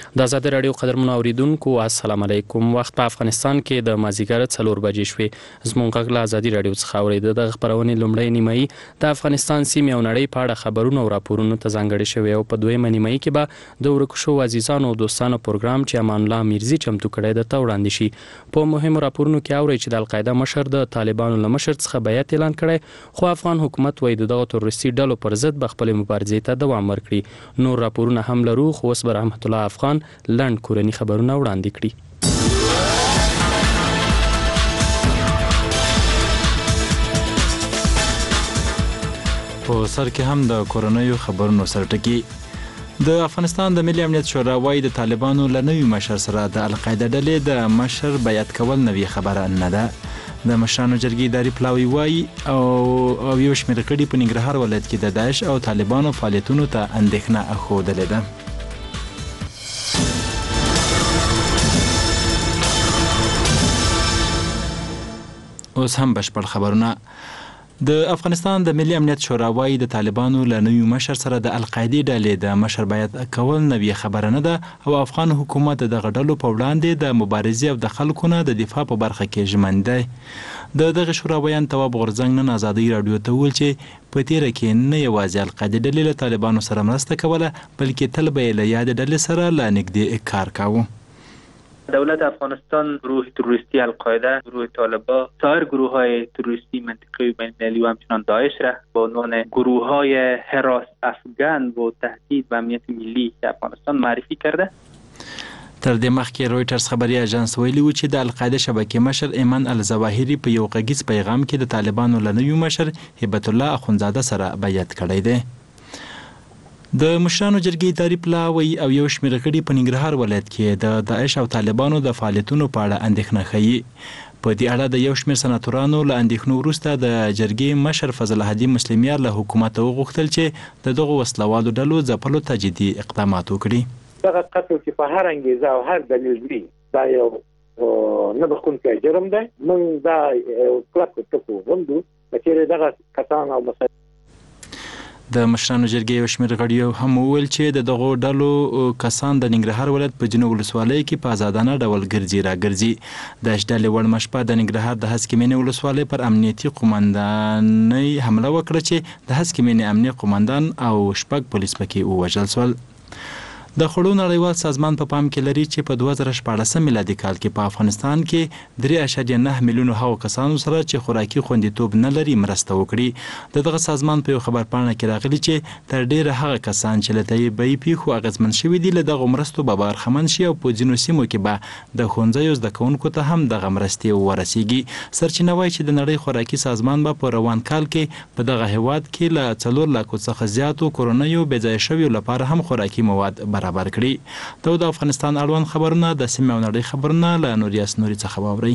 د آزادۍ راډیو قدرمنو اوریدونکو السلام علیکم. وخت په افغانستان کې د مازیګر 4 بجې شوې. زموږ غږ له آزادۍ راډیو څخه اورېده. د خبرونې لومړی نیمایي د افغانستان سیمې او نړۍ په اړه خبرونه او راپورونه ته ځانګړې شوې او په دویمه نیمایي کې به د ورک شوو عزیزانو او دوستانو پروګرام چې امان الله میرزي چمتو کړی درته وړاندې شي. په مهمو راپورونو کې اورئ چې د القاعده مشر د طالبانو له مشر څخه بیعت اعلان کړی، خو افغان حکومت وایي دغه تروریستي ډلو پر ضد به خپلې مبارزې ته دوام ورکړي. نور راپورونه هم لرو، خو اوس به رحمت الله افغان لنډ کورني خبرونه وړاندې کړي. په سر کې هم د کورنیو خبرونو سرټکی. د افغانستان د ملي امنیت شورا وايي د طالبانو له نوي مشر سره د القاعده ډلې د مشر بیعت کول نوي خبره نه ده. د مشرانو جرګې اداري پلاوی وايي او یو شمېر غړي په ننګرهار ولایت کې د داعش او طالبانو فعالیتونو ته اندېښنه ښودلې ده. اوس هم بشپړ خبرونه. د افغانستان د ملي امنیت شورا وايي د طالبانو له نوي مشر سره د القاعده ډلې د مشر بیعت کول نوې خبره نه ده او افغان حکومت دغه ډلو په وړاندې د مبارزې او د خلکو نه د دفاع په برخه کې ژمن دی. دغه شورا بیان تواب غورځنګ نن آزادۍ راډیو ته وویل چې په تیره کې نه یوازې القاعده ډلې له طالبانو سره مرسته کوله، بلکې تل به یې له یادې ډلې سره له نږدې کار کاوه. دولت افغانستان گروه تروریستی القاعده، گروه طالبان، سایر گروه های تروریستی منطقه‌ای بین المللی و همچنان داعش را به عنوان گروه های حراس افغان و تهدید به امنیت ملی افغانستان معرفی کرده. تر دې مخکې رویټرز خبري اژانس ویلي و چې د القاعده شبکې مشر ایمن الظواهري په یو غږیز پیغام کې د طالبانو له نوي مشر هبت الله اخونزاده سره بیعت کړی دی. د مشرانو جرګې اداري پلاوی او یو شمېر غړي په ننګرهار ولایت کې د داعش او طالبانو د فعالیتونو په اړه اندېښنه ښیي. په دې اړه د یو شمېر سناتورانو له اندېښنو وروسته د جرګې مشر فضل هادي مسلمیار له حکومت وغوښتل چې د دغو وسلوالو ډلو ځپلو ته جدي اقدامات وکړي. دغه قتل چې په هر انګیزه او هر دلیل وي دا یو نه بخښونکی جرم دی. موږ دا کلک ټکو غوندو چې دغه کسان او د مشرانو جرګې یو شمېر غړي هم وویل چې د دغو ډلو کسان د ننګرهار ولایت په جنوب ولسوالۍ کې په ازادانه ډول ګرځي راګرځي. د ډلې وړمه شپه د ننګرهار د هسکې مینې ولسوالۍ پر امنیتي قومندانۍ حمله وکړه چې د هسکې مینې امنیه قومندان او 6 پولیس پکې ووژل شول. د خوړو نړیوال سازمان په پام کې لري چې په 2014 میلادي کال کې په افغانستان کې 3.9 میلیون هغو کسانو سره چې خوراکي خوندیتوب نه لري مرسته وکړي. دغه سازمان په یو خبرپاڼه کې راغلي چې تر ډیره هغه کسان چې له طبیعي پیښو اغېزمن شوي دي له دغه مرستو به برخمن شي او په ځینو سیمو کې به د ښوونځیو زده کوونکو ته هم دغه مرستې ورسیږي. سرچینه وایي چې د نړۍ خوراکي سازمان به په روان کال کې په دغه هیواد کې له 4 لکو څخه زیاتو کورنیو بېځایه شویو لپاره هم خوراکي مواد برابر کړي. د افغانستان اړوند خبرونه د سیمې او نړۍ خبرونه له نوریاس نوري څخه واورئ.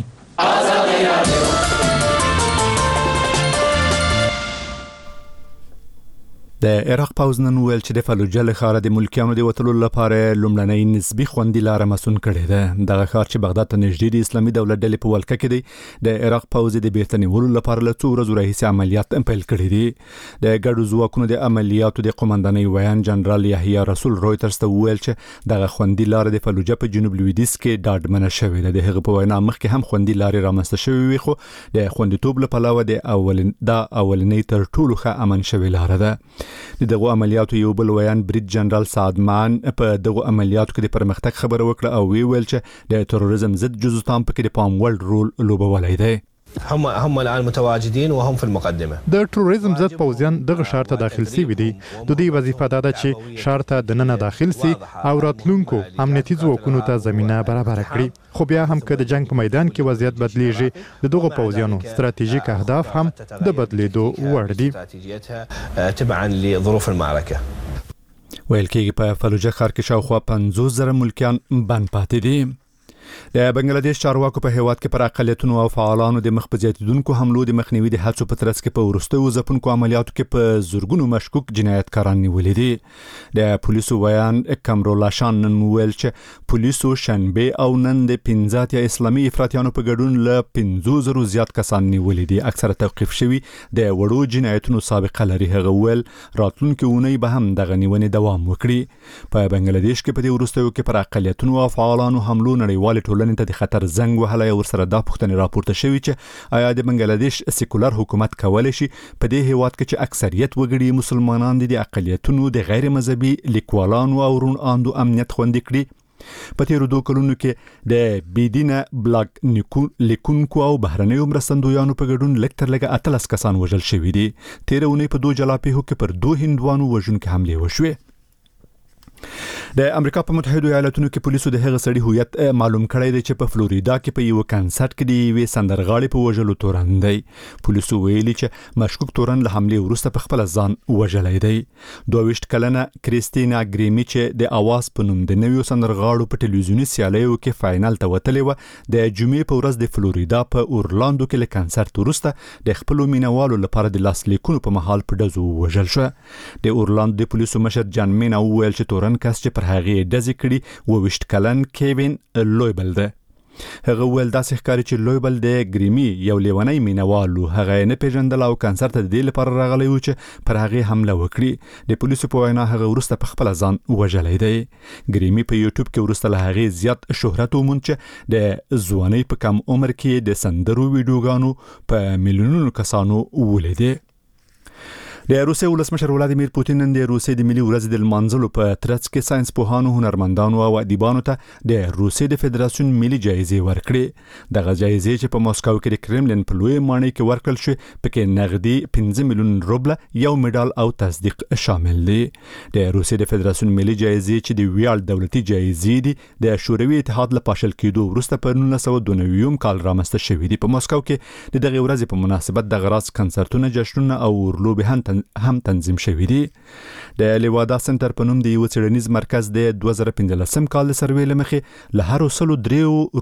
د عراق پوځ نن ویل چې د فلوجه له ښاره د ملکیانو د وتلو لپاره لومړنۍ نسبي خوندي لاره مسون کړې ده. دغه ښار چې بغداد ته نږدې د اسلامي دولت ډلې په ولکه کې دی، د عراق پوځ د بیرته نیولو لپاره له څو ورځو راهیسې عملیات پیل کړي دي. د ګډو ځواکونو د عملیاتو د قومندانۍ ویان جنرال یحیی رسول رویټرز ته وویل چې دغه خوندي لاره د فلوجه په جنوب لویدیځ کې ډاډمنه شوې ده. د هغه په وینا مخکې هم خوندي لارې رامنځته شوې وي، خو د خوندیتوب له پلوه د اولنۍ تر ټولو ښه امن شوې لاره ده. د دغه عملیاتو یو بل ویان برید جنرال سعدمان په دغه عملیاتو کې د پرمختګ خبره وکړه او ویل چې د تروریزم ضد جزوتان پکې د پام وړ رول لوبولی دی. هم الان متواجدين وهم في المقدمه. د تروریزم ضد پوځیان دغه شهر ته داخل سوي دي. د دې وظیفه ده چې شهر ته دننه داخل سي او راتلونکو امنیتي ځواکونو ته زمينه برابر کړي. خو بیا هم که د جنگ په میدان کې وضعیت بدلیږي، د دغه پوځیانو ستراتیژیک اهداف هم د بدلیدو وړ دي. تبعا لظروف المعركه. ویل کېږي په فلوجه ښار کې شاوخوا 50,000 ملکیان بند پاتې دي. د بنگلاديش چارواکو په هیواد کې پر اقلیتونو او فعالانو د مخ په زیاتیدونکو حملو د مخنیوي د هڅو په ترڅ کې په وروستیو ځپونکو عملیاتو کې په زورګونو مشکوک جنایتکاران نیولې دي. د پولیسو ویان کمرولا شان نن ویل چې پولیسو شنبه او نن د 15 اسلامي افراطیانو په ګډون له 500 زیات کسان نیولې دي. اکثره توقيف شوي د وړو جنایتونو سابقه لري. هغه ویل راتلونکي اونۍ به هم دغه نیونې دوام وکړي. په بنگلاديش کې په دې وروستیو کې پر اقلیتونو او فعالانو حملو نړیوال ټولنې ته د خطر زنګ وهلی او ورسره دا پوښتنې راپورته شوي چې آیا د بنگلاديش سیکولر حکومت کولی شي په دې هیواد کې چې اکثریت وګړي مسلمانان دي د اقلیتونو د غیر مذهبي لیکوالانو او روڼ اندو امنیت خوندي کړي. په تیرو 2 کلونو کې د بيدینه بلاګ لیکونکو او بهرنیو مرستندویانو په ګډون لږ تر لږه 13 کسان وژل شوي دي. تیرونی په 2 جلاپیهو کې پر 2 هندوانو وژونکي حملې وشوې. د امریکا په متحده ایالاتونو کې پولیسو د هغه سړي هویت معلوم کړی دی چې په فلوریدا کې په یو کنسرت کې دی وی سندرغاړي په وژلو تورن دی. پولیسو ویلي چې مشکوک تورن له حملې وروسته په خپل ځان وژلای دی. 22 کلنه کریستینا ګریمی چې د اواز په نوم د نویو سندرغاړو په ټلویزیونی سیالیو کې فائنل ته وتلې و د جمعې په ورځ د فلوریدا په اورلاندو کې له کنسرت وروسته د خپل مینوالو لپاره د لاس لیکونو په محل په دزو وژل شو. د اورلاند د پولیسو مشر جان مینا ویل چې تورن کس چې پر هغه دزې کړي 22 کلن کیوین لویبل ده. هغه ول داسې ښکاري چې لویبل د ګریمی یو لیونی مینوالو هغه نه پیژندل او کنسرت د دې لپاره راغلی و چې پر هغه حمله وکړي. د پولیسو په وینا هغه ورسته په خپل ځان وژلای دی. ګریمی په یوټیوب کې ورسته له هغه زیات شهرت وموند چې د ځواني په کم عمر کې د سندرو ویډیوګانو په میلیونونو کسانو ولیدي. د روسیې ولسمشر ولادیمیر پوتین نن د روسیې د ملي ورځې د لمانځلو په ترڅ کې ساينس پوهانو، هنرمندانو او ادیبانو ته د روسیې د فدراسیون ملي جایزې ورکړې. دغه جایزې چې په مسکو کې د کرملین په لوی ماڼۍ کې ورکړل شوې پکې نغدي 15 میلیون روبل، یو میډال او تصدیق شامل دي. د روسیې د فدراسیون ملي جایزې چې د ویاړ دولتي جایزې دي د شوروي اتحاد له پاشل کېدو وروسته په 1992 کال رامنځته شوې دي. په مسکو کې د دغه ورځې په مناسبت د غراس کنسرتونه، جشنونه او ورلوبې هم تنظیم شوی دی. د لیوادا سنټر په نوم د یو څېړنیز مرکز د 2015 کال سروې لمخې له هر 103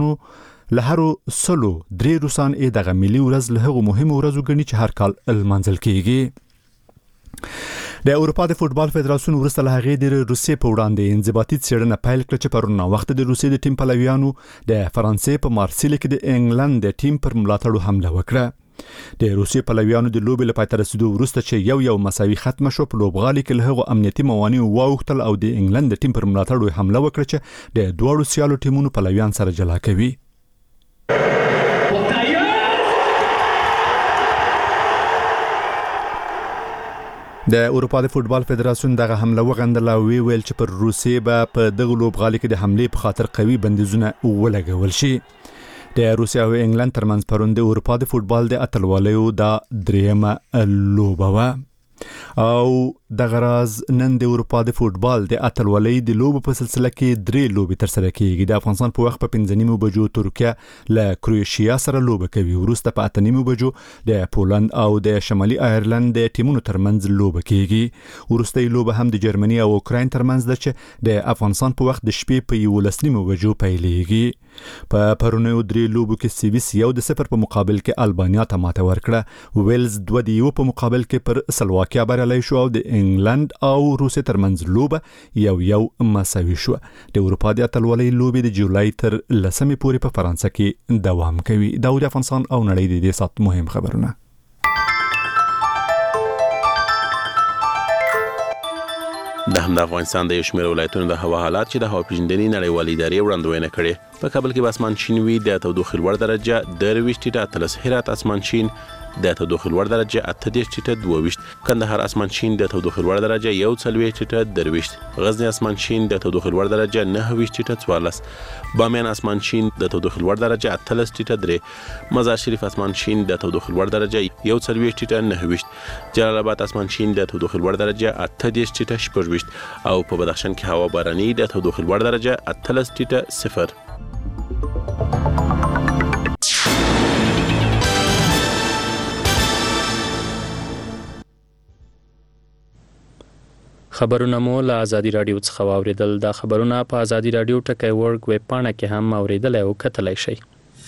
روسان دغه ملي ورځ له هغو مهمو ورځو ګڼي چې هر کال لمانځل کیږي. د اروپا د فوتبال فدراسیون ورسته له هغې د روسیې په وړاندې انضباطي څېړنه پیل کړه چې پرون وخت د روسیې د ټیم پلویانو د فرانسې په مارسیل کې د انګلند د ټیم پر ملاتړو حمله وکړه. د روسیې پلویانو د لوبې لپاره تر رسیدو وروسته چې یو مساوي ختم شو په لوبغالي کې له هغو امنیتي موانع واوښتل او د انګلند د ټیم پر ملاتړو حمله وکړه چې د دوړو سیالو ټیمونو پلویان سره جلا کوي. د اروپا د فوتبال فدراسیون دغه حمله وغندله او ویل چې پر روسیې به په دغه لوبغالي کې د حملې په خاطر قوي بندیزونه ولګول شي. د روسیا او انګلند ترمنځ پرون د اروپا د فوتبال د اتلولیو د دریمه لوبه و او د غراز نن د اروپا د فوتبال د اتلولۍ د لوبو په سلسله کې 3 لوبې تر سره کیږي. د افغانستان په وخت په 15 بجو ترکیه له کروشیا سره لوبه کوي. وروسته په 8 بجو د پولند او د شمالي ایرلند د ټیمونو ترمنځ لوبه کیږي. وروستۍ لوبه هم د جرمني او اوکراین ترمنځ ده چې د افغانستان په وخت د شپې په 11 بجو پیلېږي. په پرونیو 3 لوبو کې سویس 1-0 په مقابل کې البانیا ته ماته ورکړه. ویلز 2-1 په مقابل کې پر سلواکیا بریالی شو او د انګلند او روسیې ترمنځ لوبه یو مساوي شو. د اروپا د اتلولۍ لوبې د جولای تر 10 پورې په فرانسه کې دوام کوي. دا د افغانستان او نړۍ د دې سات مهم خبرونه. د هم د افغانستان د یو شمېر ولایتونو د هوا حالات چې د هوا پیژندنې نړیوالې ادارې وړاندوینه کړې. په کابل کې به اسمان شین وي، د تودوخې لوړ درجه 23 هرات اسمان شین، د تودوخې لوړ درجه 28 کندهار اسمان شین، د تودوخې لوړ درجه 41 غزنی اسمان شین، د تودوخې لوړ درجه 29 بامیان اسمان شین، د تودوخې لوړ درجه 18 مزار شریف اسمان شین، د تودوخې لوړ درجه 41 جلال آباد اسمان شین، د تودوخې لوړ درجه 18 او په بدخشان کې هوا باراني، د تودوخې لوړ درجه 18 خبرونه مو له ازادي رادیو څخه واوریدل. دا خبرونه په ازادي رادیو ټکی ورګ ویب پاڼه کې هم اوریدل او کتلای شئ.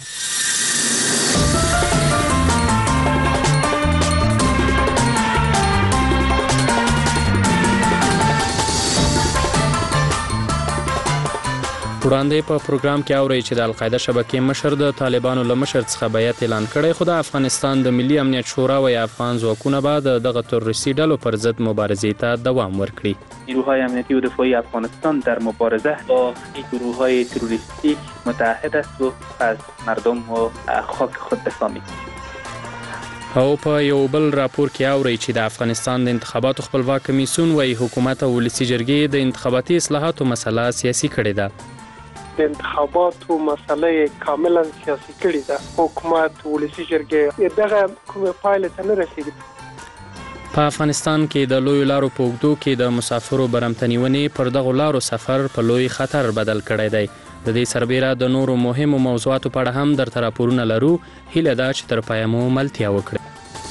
وړاندې په پروګرام کې اوري چې د القاعده شبکې مشر د طالبانو له مشر څخه بیعت اعلان کړی، خو د افغانستان د ملي امنیت شورا و افغان ځواکونه به دغه تروریستي ډلو پر ضد مبارزې ته دوام ورکړي. نیروهای امنیتی و دفاعی افغانستان در مبارزه با این گروه‌های تروریستی متحد است و از مردم و خاک خود دفاع می‌کند. او په یو بل راپور کې اوري چې د افغانستان د انتخاباتو خپلواک کمیسیون وايي حکومت او ولسی جرګې د انتخاباتي اصلاحاتو مسله سیاسي کړې ده. د انتخاباتو مسله کاملا سیاسي کړې ده. حکومت ولسی جرګې دغه کومه پایله ته نه رسیدي. په افغانستان کې د لوی لارو په اوږدو کې د مسافرو برمتنیونې پر دغه لارو سفر په لوی خطر بدل کړی دی. د دې سربېره د نورو مهمو موضوعاتو په اړه هم درته راپورونه لرو. هیله ده چې تر پایه مو ملتیا وکړئ.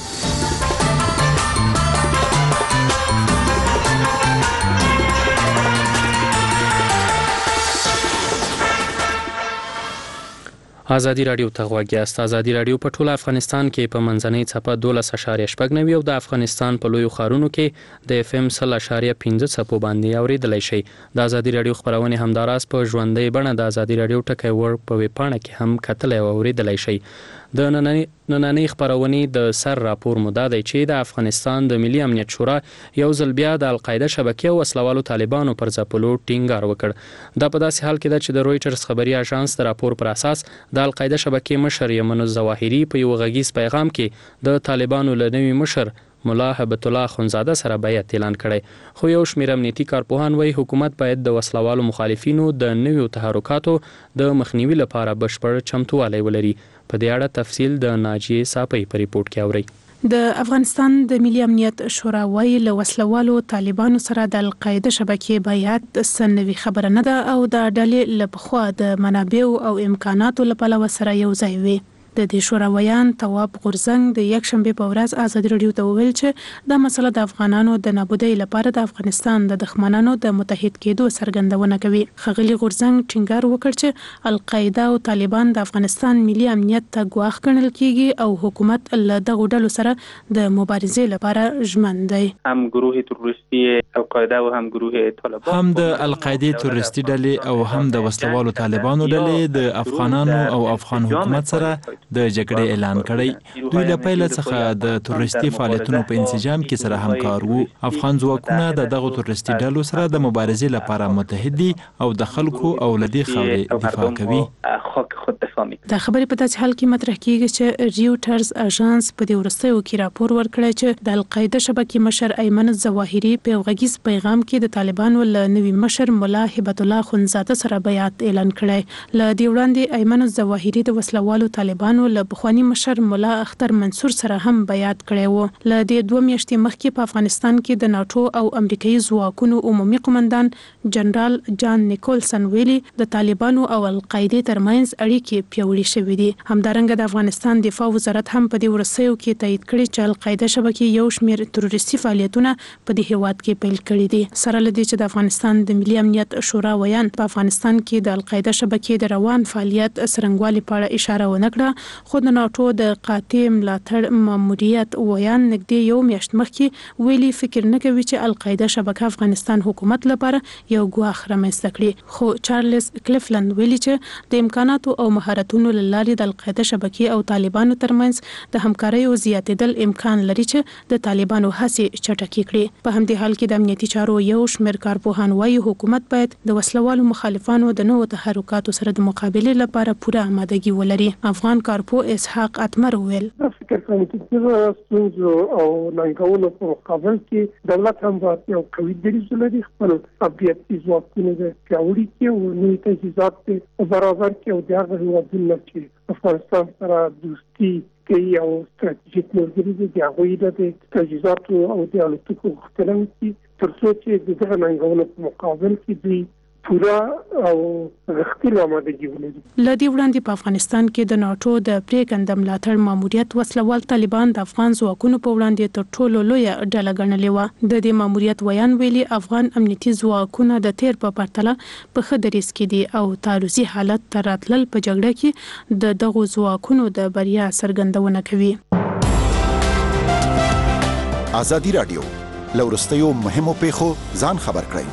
ازادي رادیو ته غوږ یاست. ازادي رادیو په ټول افغانستان کې په منځنۍ څپه 12.9 او د افغانستان په لویو ښارونو کې د FM 100.5 څپو باندې اوریدلای شئ. د ازادي رادیو خبرونه همداراز په ژوندۍ بڼه د ازادي رادیو ټکی ورګ په ویب پاڼه کې هم کتلای او اوریدلای شئ. د نننۍ خبرونې د سر راپور مو دا دی چې د افغانستان د ملي امنیت شورا یو ځل بیا د القاعده شبکې او وسلوالو طالبانو پر ځپلو ټینګار وکړ. دا په داسې حال کې ده چې د رويټرز خبري اژانس د راپور پر اساس د القاعده شبکې مشر یمن الظواهری په یو غږیز پیغام کې د طالبانو له نوي مشر ملا هبت الله خنزاده سره بیعت اعلان کړی. خو یو شمېر امنیتي کارپوهان وایي حکومت باید د وسلوالو مخالفینو د نویو تحرکاتو د مخنیوي لپاره بشپړ چمتووالی ولري. په دې اړه تفصیل د ناجیه صافی په ریپورت کې اورئ. د افغانستان د ملي امنیت شورا وايي له وسلوالو طالبانو سره د القاعده شبکې بیعت سنوي خبره نه ده او د ډلې له پخوا د منابعو او امکاناتو لپاره سره یو ځای وي. د دې شوراویان تواب غورزنګ د یک شنبه په ورځ ازادي رادیو ته وویل چې دا مسله د افغانانو د نابودۍ لپاره د افغانستان د دښمنانو د متحد کېدو څرګندونه کوي. خغلی غورزنګ ټینګار وکړ چې القاعده او طالبان د افغانستان ملي امنیت ته ګواښ ګڼل کیږي او حکومت له دغو ډلو سره د مبارزې لپاره ژمن دی. هم گروه تروریستی القاعده او هم گروه طالبان هم د القاعده تروریستی ډلې او هم د وسلوالو طالبانو ډلې د افغانانو او افغان حکومت سره د جګړې اعلان کړی. دوی له پیل څخه د تروریستي فعالیتونو په انسجام کې سره همکار وو. افغان ځواکونه د دغه تروریستي ډلو سره د مبارزې لپاره متحد دي او د خلکو او لدی خاورې دفاع کوي. دا خبرې په داسې حال کې مطرح کیږي چې ریوټرز اژانس په دې وروستیو کې راپور ورکړی چې د القاعده شبکې مشر ایمن الظواهری په غږیز پیغام کې د طالبانو له نوي مشر ملا هبت الله خنزاده سره بیعت اعلان کړی. له دې وړاندې ایمن الظواهری د وسلوالو طالبانو له بخوانی مشر ملا اختر منصور سره هم بیعت کړی وو. له دې 2 میاشتې مخکې په افغانستان کې د ناتو او امریکایي ځواکونو عمومي قومندان جنرال جان نیکولسن ویلي د طالبانو او القاعده ترمنځ اړیکې پیاوړې شوې دي. همدارنګه د افغانستان دفاع وزارت هم په دې ورسېو کې تایید کړی چې القاعده شبکې یو شمېر تروریستي فعالیتونه په دې هیواد کې پیل کړي دي. سره لدی چې د افغانستان د ملي امنیت شورا ویان په افغانستان کې د القاعده شبکې د روان فعالیت سرنګوالي په اړه اشاره ونه کړه. خو د ناتو د قاطع ملاتړ ماموریت ویان نږدې یو میاشت مخکې ویلي فکر نه کوي چې القاعده شبکه افغانستان حکومت لپاره یو ګواښ رامنځته کړي. خو چارلز کلیفلند ویلي چې د امکاناتو او مهارتونو له لارې د القاعده شبکې او طالبانو ترمنځ د همکارۍ او زیاتېدل امکان لري چې د طالبانو هڅې چټکې کړي. په همدې حال کې د امنیتي چارو یو شمېر کارپوهان وايي حکومت باید د وسلوالو مخالفانو د نوو تحرکاتو سره د مقابلې لپاره پوره آمادګي ولري. افغان کارپو اسحاق اتمر ویل فکر کوم چې د ستونزو او ننګونو په مقابل کې دولت هم باید یو قوي دریځ ولري. خپل امنیتي ځواکونه د پیاوړي کړي او نوي تجهیزات په برابر کړي او د هغه هیوادونو چې افغانستان سره دوستي کوي او ستراتیژیک ملګري دي د هغوی د تجهیزاتو او د الوتکو غوښتنه وکړي تر څو چې د دغه ننګونو په مقابل کې دوی پوره او غښتلې آمادګي ولري. لدی وړاندې په افغانستان کې د ناتو د پریکندم ملاتړ ماموریت وسلوال طالبان د افغان ځواکونو په وړاندې تر ټولو لوی ډله ګڼلې و. د دې ماموریت ویان ویلي افغان امنیتي ځواکونه د تیر په پرتله په خدریس کې دي او تعرضي حالت تر راتلل په جګړه کې د دغو ځواکونو د بریا څرګندونه کوي. ازادي رادیو لورستیو مهمو پیښو ځان خبر کړئ.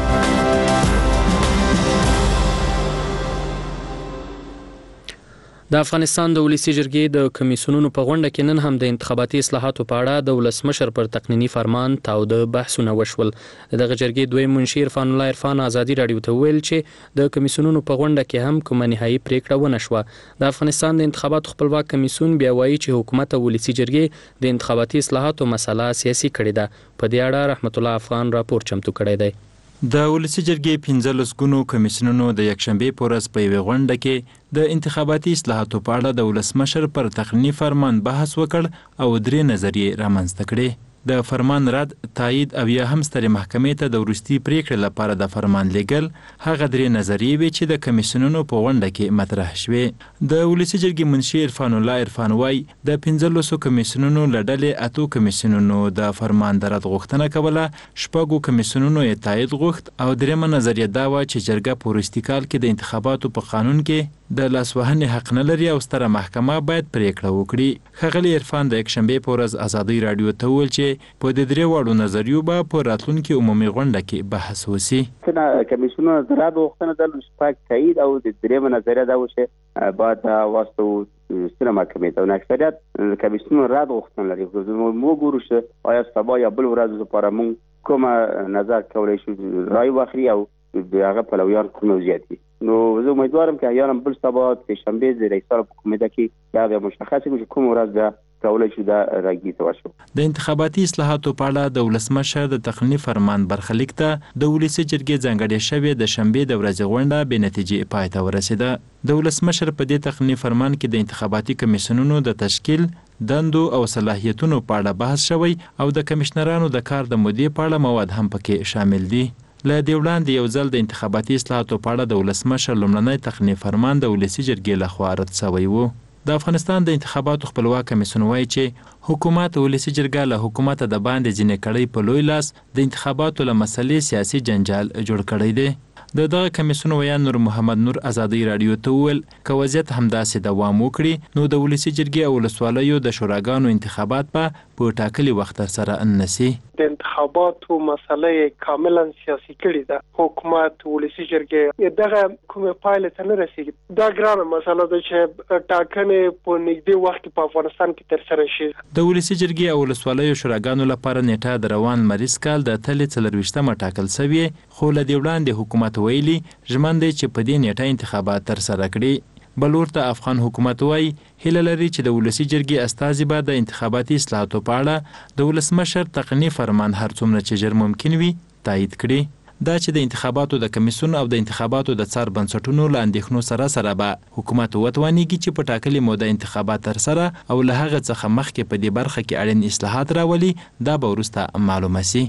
د افغانستان د ولسی جرګې د کمیسیونونو په غونډه کې نن هم د انتخاباتي اصلاحاتو په اړه د ولسمشر پر تقنینی فرمان تاوده بحثونه وشول. دغه جرګې دویم منشي عرفان الله عرفان ازادي رادیو ته ویل چې د کمیسیونونو په غونډه کې هم کومه نهایی پریکړه ونه شوه. د افغانستان د انتخاباتو خپلواک کمیسیون بیا وایي چې حکومت او ولسی جرګې د انتخاباتي اصلاحاتو مسله سیاسي کړې ده. په دې اړه رحمت الله افغان راپور چمتو کړی دی. د ولسی جرګې 15 ګونو کمیسیونونو د یکشنبه په ورځ په یوه غونډه کې د انتخاباتي اصلاحاتو په اړه د ولسمشر پر تقنینی فرمان بحث وکړ او درې نظریې رامنځته کړې. د فرمان رد، تایید او یا هم سترې محکمې ته د وروستي پریکړې لپاره د فرمان لیږل هغه درې نظریې وې چې د کمیسیونونو په غونډه کې مطرح شوې. د ولسی جرګې منشي عرفان الله عرفان وایي د 15 کمیسیونونو له ډلې 8 کمیسیونونو د فرمان د رد غوښتنه کوله، 6 کمیسیونونو یې تایید غوښت او درېمه نظریه دا وه چې جرګه په وروستي کال کې د انتخاباتو په قانون کې د لاسوهنې حق نه لري او ستره محکمه باید پریکړه وکړي. ښاغلي عرفان د یکشنبې په ورځ ازادي رادیو ته وویل چې په دې درې واړو نظریو به په راتلونکي عمومي غونډه کې بحث وشي. کمیسیونونو د رد غوښتنه درلوده، 6 تایید او د درېمه نظریه دا و چې باید واستو ستره محکمې ته. اکثریت کمیسیونونو رد غوښتنه لري. موږ ګورو چې آیا سبا یا بل ورځ لپاره موږ کومه نظر کولی شو رای واخلي او د هغه پلویان کوم زیات دي. نو زه امیدوارم چې احیانا بل سبا د شنبه د رئیس په کمیټه کې دا مشخص وي چې کوم ورځ دا کولای شو دا راګي ته وشو. د انتخاباتي اصلاحاتو په اړه د ولسمشر د تقنینی فرمان برخلیک ته د ولسی جرګې ځانګړې شوې د شنبه د ورځې غونډه بې نتیجې پای ته ورسېده. د ولسمشر په دې تقنینی فرمان کې د انتخاباتي کمیسیونونو د تشکیل، دندو او صلاحیتونو په اړه بحث شوی او د کمشنرانو د کار د مودې په اړه مواد هم پکې شامل دي. له دې وړاندې یو ځل د انتخاباتي اصلاحاتو په اړه د ولسمشر لومړنی تقنینی فرمان د ولسی جرګې لخوا رد شوی و. د افغانستان د انتخاباتو خپلواک کمیسیون وایي چې حکومت ولسی جرګه له حکومت د باندې ځینې کړۍ په لوی لاس د انتخاباتو له مسلې سیاسي جنجال جوړ کړی دی. دغه کمیسیون ویان نور محمد نور ازادي رادیو ته وویل که وضعیت همداسې دوام وکړي نو د ولسی جرګې او ولسوالیو د شوراګانو انتخابات په ټاکلي وخت سره نشي. د انتخاباتو مسله کاملا سیاسي کړي ده. حکومت ولسی جرګې دغه کومه پایله ته نه رسیږي. دا ګرانه مسله ده چې ټاکنې په نږدې وخت په افغانستان کې تر سره شي. د ولسی جرګې او ولسوالیو شوراګانو لپاره نیټه د روان مریض کال د تلې 24 ټاکل شوی، خو له دې وړاندې حکومت ویلي ژمن دی چې په دې نیټه انتخابات تر سره کړي. بلور ته افغان حکومت وایي هیله لري چې د ولسی جرګې استازي به د انتخاباتي اصلاحاتو په اړه د ولسمشر تقنینی فرمان هر څومره چې ژر ممکن وي تایید کړي. دا چې د انتخاباتو د کمیسیون او د انتخاباتو د څار بنسټونو له اندېښنو سره به حکومت وتوانیږي چې په ټاکلې موده انتخابات تر سره او له هغه څخه مخکې په دې برخه کې اړین اصلاحات راولي، دا به وروسته معلومه شي.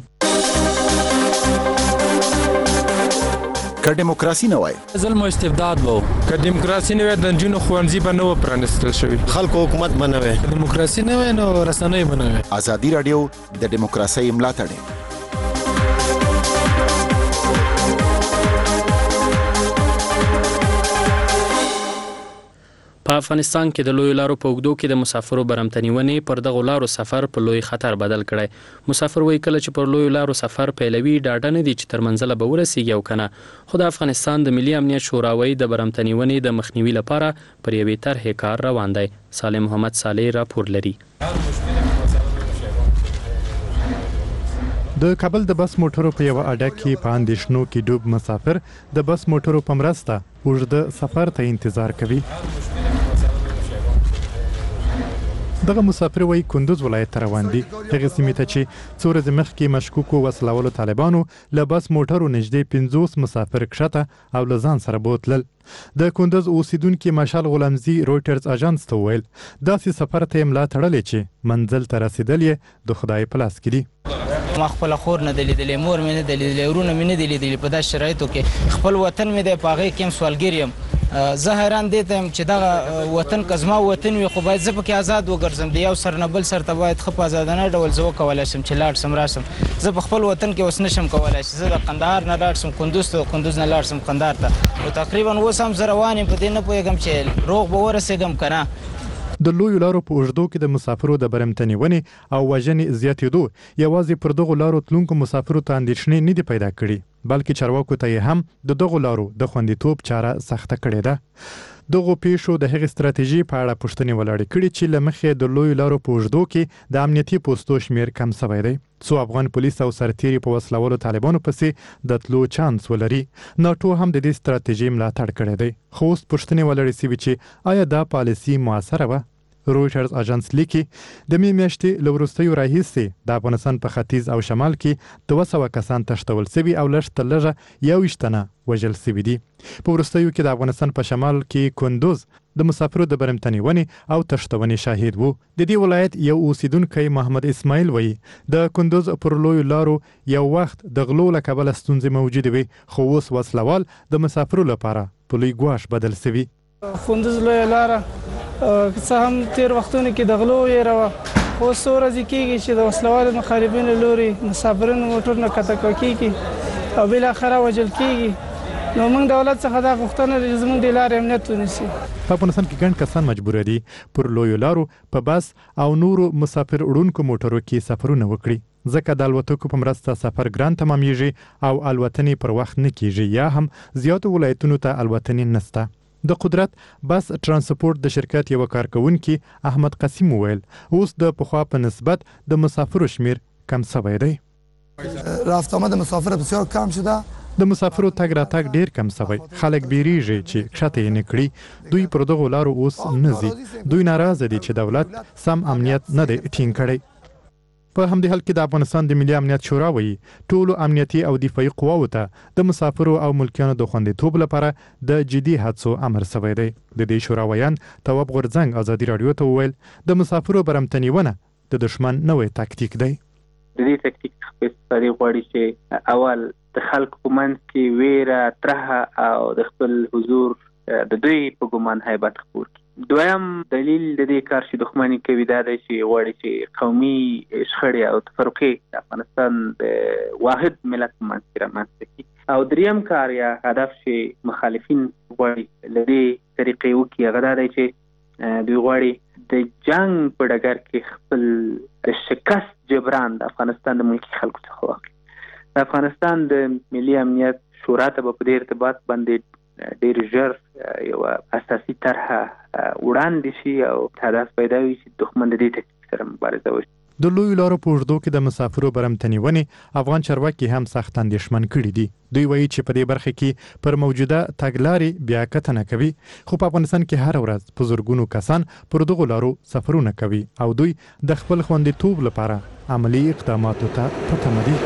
که دیموکراسي نه وای ظلم او استبداد وو، که دیموکراسي نه وای د نجونو ښوونځي به نه و پرانیستل شوي، خلکو حکومت به نه وای، دیموکراسي نه وای نو رسنۍ به نه وای. ازادي رادیو د دیموکراسي ملاتړ. په افغانستان کې د لوی لارو په اوږدو کې د مسافرو برمتنیونې پر دغه لارو سفر په لوی خطر بدل کړی. مسافر وایي کله چې پر لوی لارو سفر پیلوي ډاډه نه دي چې تر منزله به ورسیږي او کنه. خو د افغانستان د ملي امنیت شورا وایي د برمتنیونې د مخنیوي لپاره پر یوې طرحې کار روان دی. سالم محمد صالح راپور لري. د کابل د بس موټرو په یو اډه کې په اندېښنو کې ډوب مسافر د بس موټرو په مرسته اوږده سفر ته انتظار کوي. دغه مسافر وایي کندوز ولایت ته روان دي، هغې سیمې ته چې څو ورځې مخکې مشکوکو وسلهوالو طالبانو له بس موټرو نږدې 50 مسافر کښته او له ځان سره بوتلل. د کندوز اوسیدونکي مشال غلامزي رویټرز اژانس ته وویل داسې سفر ته یې ملا تړلې چې منزل ته رسیدل یې د خدای په لاس کې دي. ما خپل خور نه دلیدلې، مور مې نه دلیدلې، ورونه مې نه دلیدلې. په داسې شرایطو کې خپل وطن مې دی، په هغې کې هم سوالګر یم. زه حیران دې ته یم چې دغه وطن که زما وطن وي خو باید زه پکې آزاد وګرځم. د یو سر نه بل سر ته باید ښه په آزادانه ډول زه وکولی شم چې لاړ شم راشم. زه په خپل وطن کې اوس نشم کولی چې زه د قندهار نه لاړ شم کندوز ته، کندوز نه لاړ شم قندهار ته. او تقریبا اوس هم زه روان یم، په دې نه پوهېږم چې روغ به ورسېږم که نه. د لویو لارو په اوږدو کې د مسافرو د برمتنې ونې او وژنې زیاتېدو یوازې پر دغو لارو تلونکو مسافرو ته اندېښنې نه دي پیدا کړي، بلکې چارواکو ته یې هم د دغو لارو د خوندیتوب چاره سخته کړې ده. دغو پیښو د هغې ستراتیژي په اړه پوښتنې ولاړې کړي چې له مخې د لویو لارو په اوږدو کې د امنیتي پوستو شمېر کم سوی دی. څو افغان پولیس او سرتیري په وسلوالو طالبانو پسې د تلو چانس ولري. ناټو هم د دې ستراتیژي ملاتړ کړی دی، خو اوس پوښتنې ولاړې سوي چې آیا دا پالیسي موثره وه؟ رویټرز اژانس لیکي د مې میاشتې له وروستیو راهیسې د افغانستان په ختیځ او شمال کې 200 کسان تښتول سوي او لږ تر لږه 21 تنه وژل سوي دي. په وروستیو کې د افغانستان په شمال کې کندوز د مسافرو د برمتنې ونې او تښتونې شاهد وو. د دې ولایت یو اوسیدونکی محمد اسماعیل وایي د کندوز پر لویو لارو یو وخت د غلو له کبله ستونزې موجودې وي، خو اوس وسلوال د مسافرو لپاره په لوی ګواښ بدل سوي. کندوز لویه لاره څه هم تیر وختونو کې د غلو ویره وه، خو څو ورځې کېږي چې د وسلوالو مخالفینو لوري مسافرینو موټرونه کته کېږي او بالاخره وژل کېږي. نو موږ دولت څخه دا غوښتنه لري چې زموږ د لارې امنیت ونیسي. په افغانستان کې ګڼ کسان مجبوره دي پر لویو لارو په بس او نورو مسافر وړونکو موټرو کې سفرونه وکړي، ځکه د الوتکو په مرسته سفر ګران تمامیږي او الوتنې پر وخت نه کېږي، یا هم زیاتو ولایتونو ته الوتنې نسته. د قدرت بس ترانسپورت د شرکت یو کارکونکي احمد قسیم وویل اوس د پخوا په نسبت د مسافرو شمیر کم سوی دی. رفت آمد مسافر بسیار کم شده. د مسافرو تګ راتګ ډیر کم سوی، خلک بیریږي چې کښته یې نه کړي. دوی پر دغو لارو اوس نه ځي. دوی ناراضه دي چې دولت سم امنیت نه دی ټینګ کړی. په همدې حال کې د افغانستان د ملي امنیت شورا وایي ټولو امنیتي او دفاعي قواو ته د مسافرو او ملکیانو د خوندیتوب لپاره د جدي هڅو امر سوی دی. د دې شورا ویان تواب غورځنګ ازادي راډیو ته وویل د مسافرو برمتنې ونه د دښمن نوی تاکتیک دی. د دې تاکتیک څخه استفاده غواړي چې اول د خلکو په منځ کې ویره، ترهه او د خپل حضور د دوی په ګمان هیبت خپور کړي. دویم دلیل د دې کار چې دښمني کوي دا دی چې غواړي چې قومي شخړې او تفرقې د افغانستان د واحد ملت په منځ کې رامنځته کړي. او دریم کار یا هدف چې مخالفین غواړي له دې طریقې وکړي هغه دا دی چې دوی غواړي د جنګ په ډګر کې خپل د شکست جبران د افغانستان د ملکي خلکو څخه واخلي. د افغانستان د ملي امنیت شورا ته به په دې ارتباط باندې ډیر ژر یو اساسي طرحه وړاندې شي او هدف پیدا وي چې دښمن د دې تکتیک سره مبارزه وکړي. د لویو لارو په اوږدو کې د مسافرو برمتنې ونې افغان چارواکي هم سخت اندېښمن کړي دي. دوی وایي چې په دې برخه کې پر موجوده تګلارې بیا کتنه کوي، خو په افغانستان کې هر ورځ په زرګونو کسان پر دغو لارو سفرونه کوي او دوی د خپل خوندیتوب لپاره عملي اقداماتو ته په تمه دي.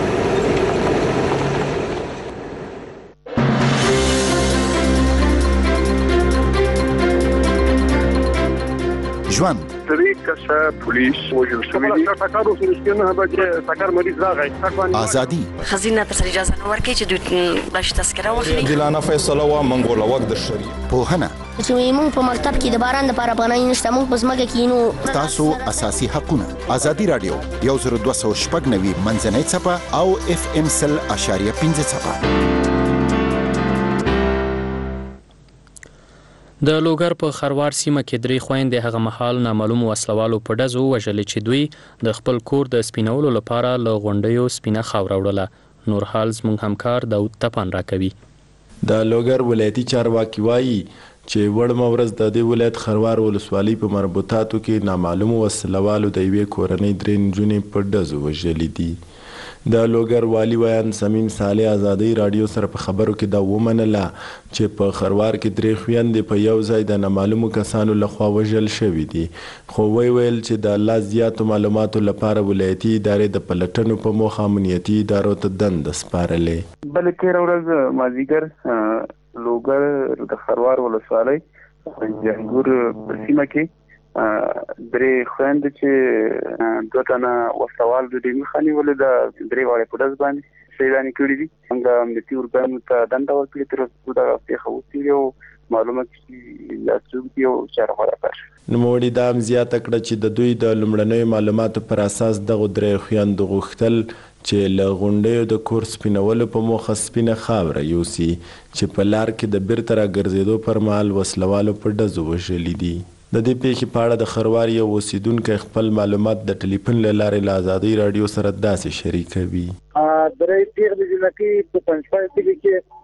ژوند درې کسه پولیس وژل شوي دي. ټکر وسو نه بچ ټکر مریض راغی. ازادي خزینه ته اجازه نه ورکړي چې دوی باش تذکره واخلي. دلانه فیصله وا منګول وخت د شری پوهنه چې موږ په مکتب کې د باران لپاره پناه نشته، موږ په ځمکه کې نو تاسو اساسي حقونه. ازادي رادیو 10290 منځنۍ چپه او FM 100.5 چپه. د لوګر په خروار سیمه کې درې خويندې هغه مهال نامعلوم وسلوالو په ډزو وژلې چې دوی د خپل کور د سپینولو لپاره له غونډیو سپینه خاوره وړله. نور حال زموږ همکار داود تپان راکوي. د لوګر ولایتي چارواکي وایي چې وړمه ورځ د دې ولایت خروار ولسوالۍ په مربوطاتو کې نامعلوم وسلوالو د یوې کورنۍ درې نجونې په ډزو وژلې دي. د لوګر والی ویان سمیم صالح ازادي رادیو سره په خبرو کې دا ومنله چې په خروار کې درې خويندې په یو ځای د نامعلومو کسانو لخوا وژل شوي دي، خو ویل چې د الله زیاتو معلوماتو لپاره ولایتي ادارې د پلټنو په موخه امنیتي ادارو ته دنده سپارلې. بلکې ورځ مازیګر لوګر د خروار ولسوالۍ جنګور په سیمه کې درې خويندې چې دوه تنه وسوال د دې مخاني ولې د درې واړې په داس باندې شهیدان کړي دي څنګه امنیتي ورګانو ته دنده ورکړي تر څو دا پیښه وشي او معلومات چې لاسوب یو چارواکي راځي نو موري دا زیاته کړه چې د دوی د لمړنوي معلوماتو پر اساس دغه درې خويندو غوښتل چې له غونډې د کور سپینولو په موخه سپینه خاوره یوسي چې په لار کې د بیرته راګرځېدو پر مهال وسلوالو په ډزو وژلي دي. د دې پیښې په اړه د خروار یو اوسیدونکی خپل معلومات د ټلیفون له لارې له ازادۍ راډیو سره داسې شریکوي. درې پیښې د جنکي په پنځپای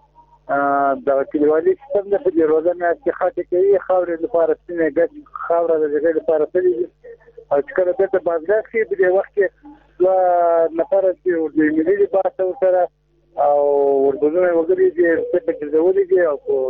کې د کلیوالي سیستم د په روزانه کې خاطر کوي خاورې لپاره سپینه ګټ خاوره د جګړې لپاره تللی او چې کله د بازار کې په وخت کې نفر چې د ملي باسه سره او ورته وګړي چې په ځولې دي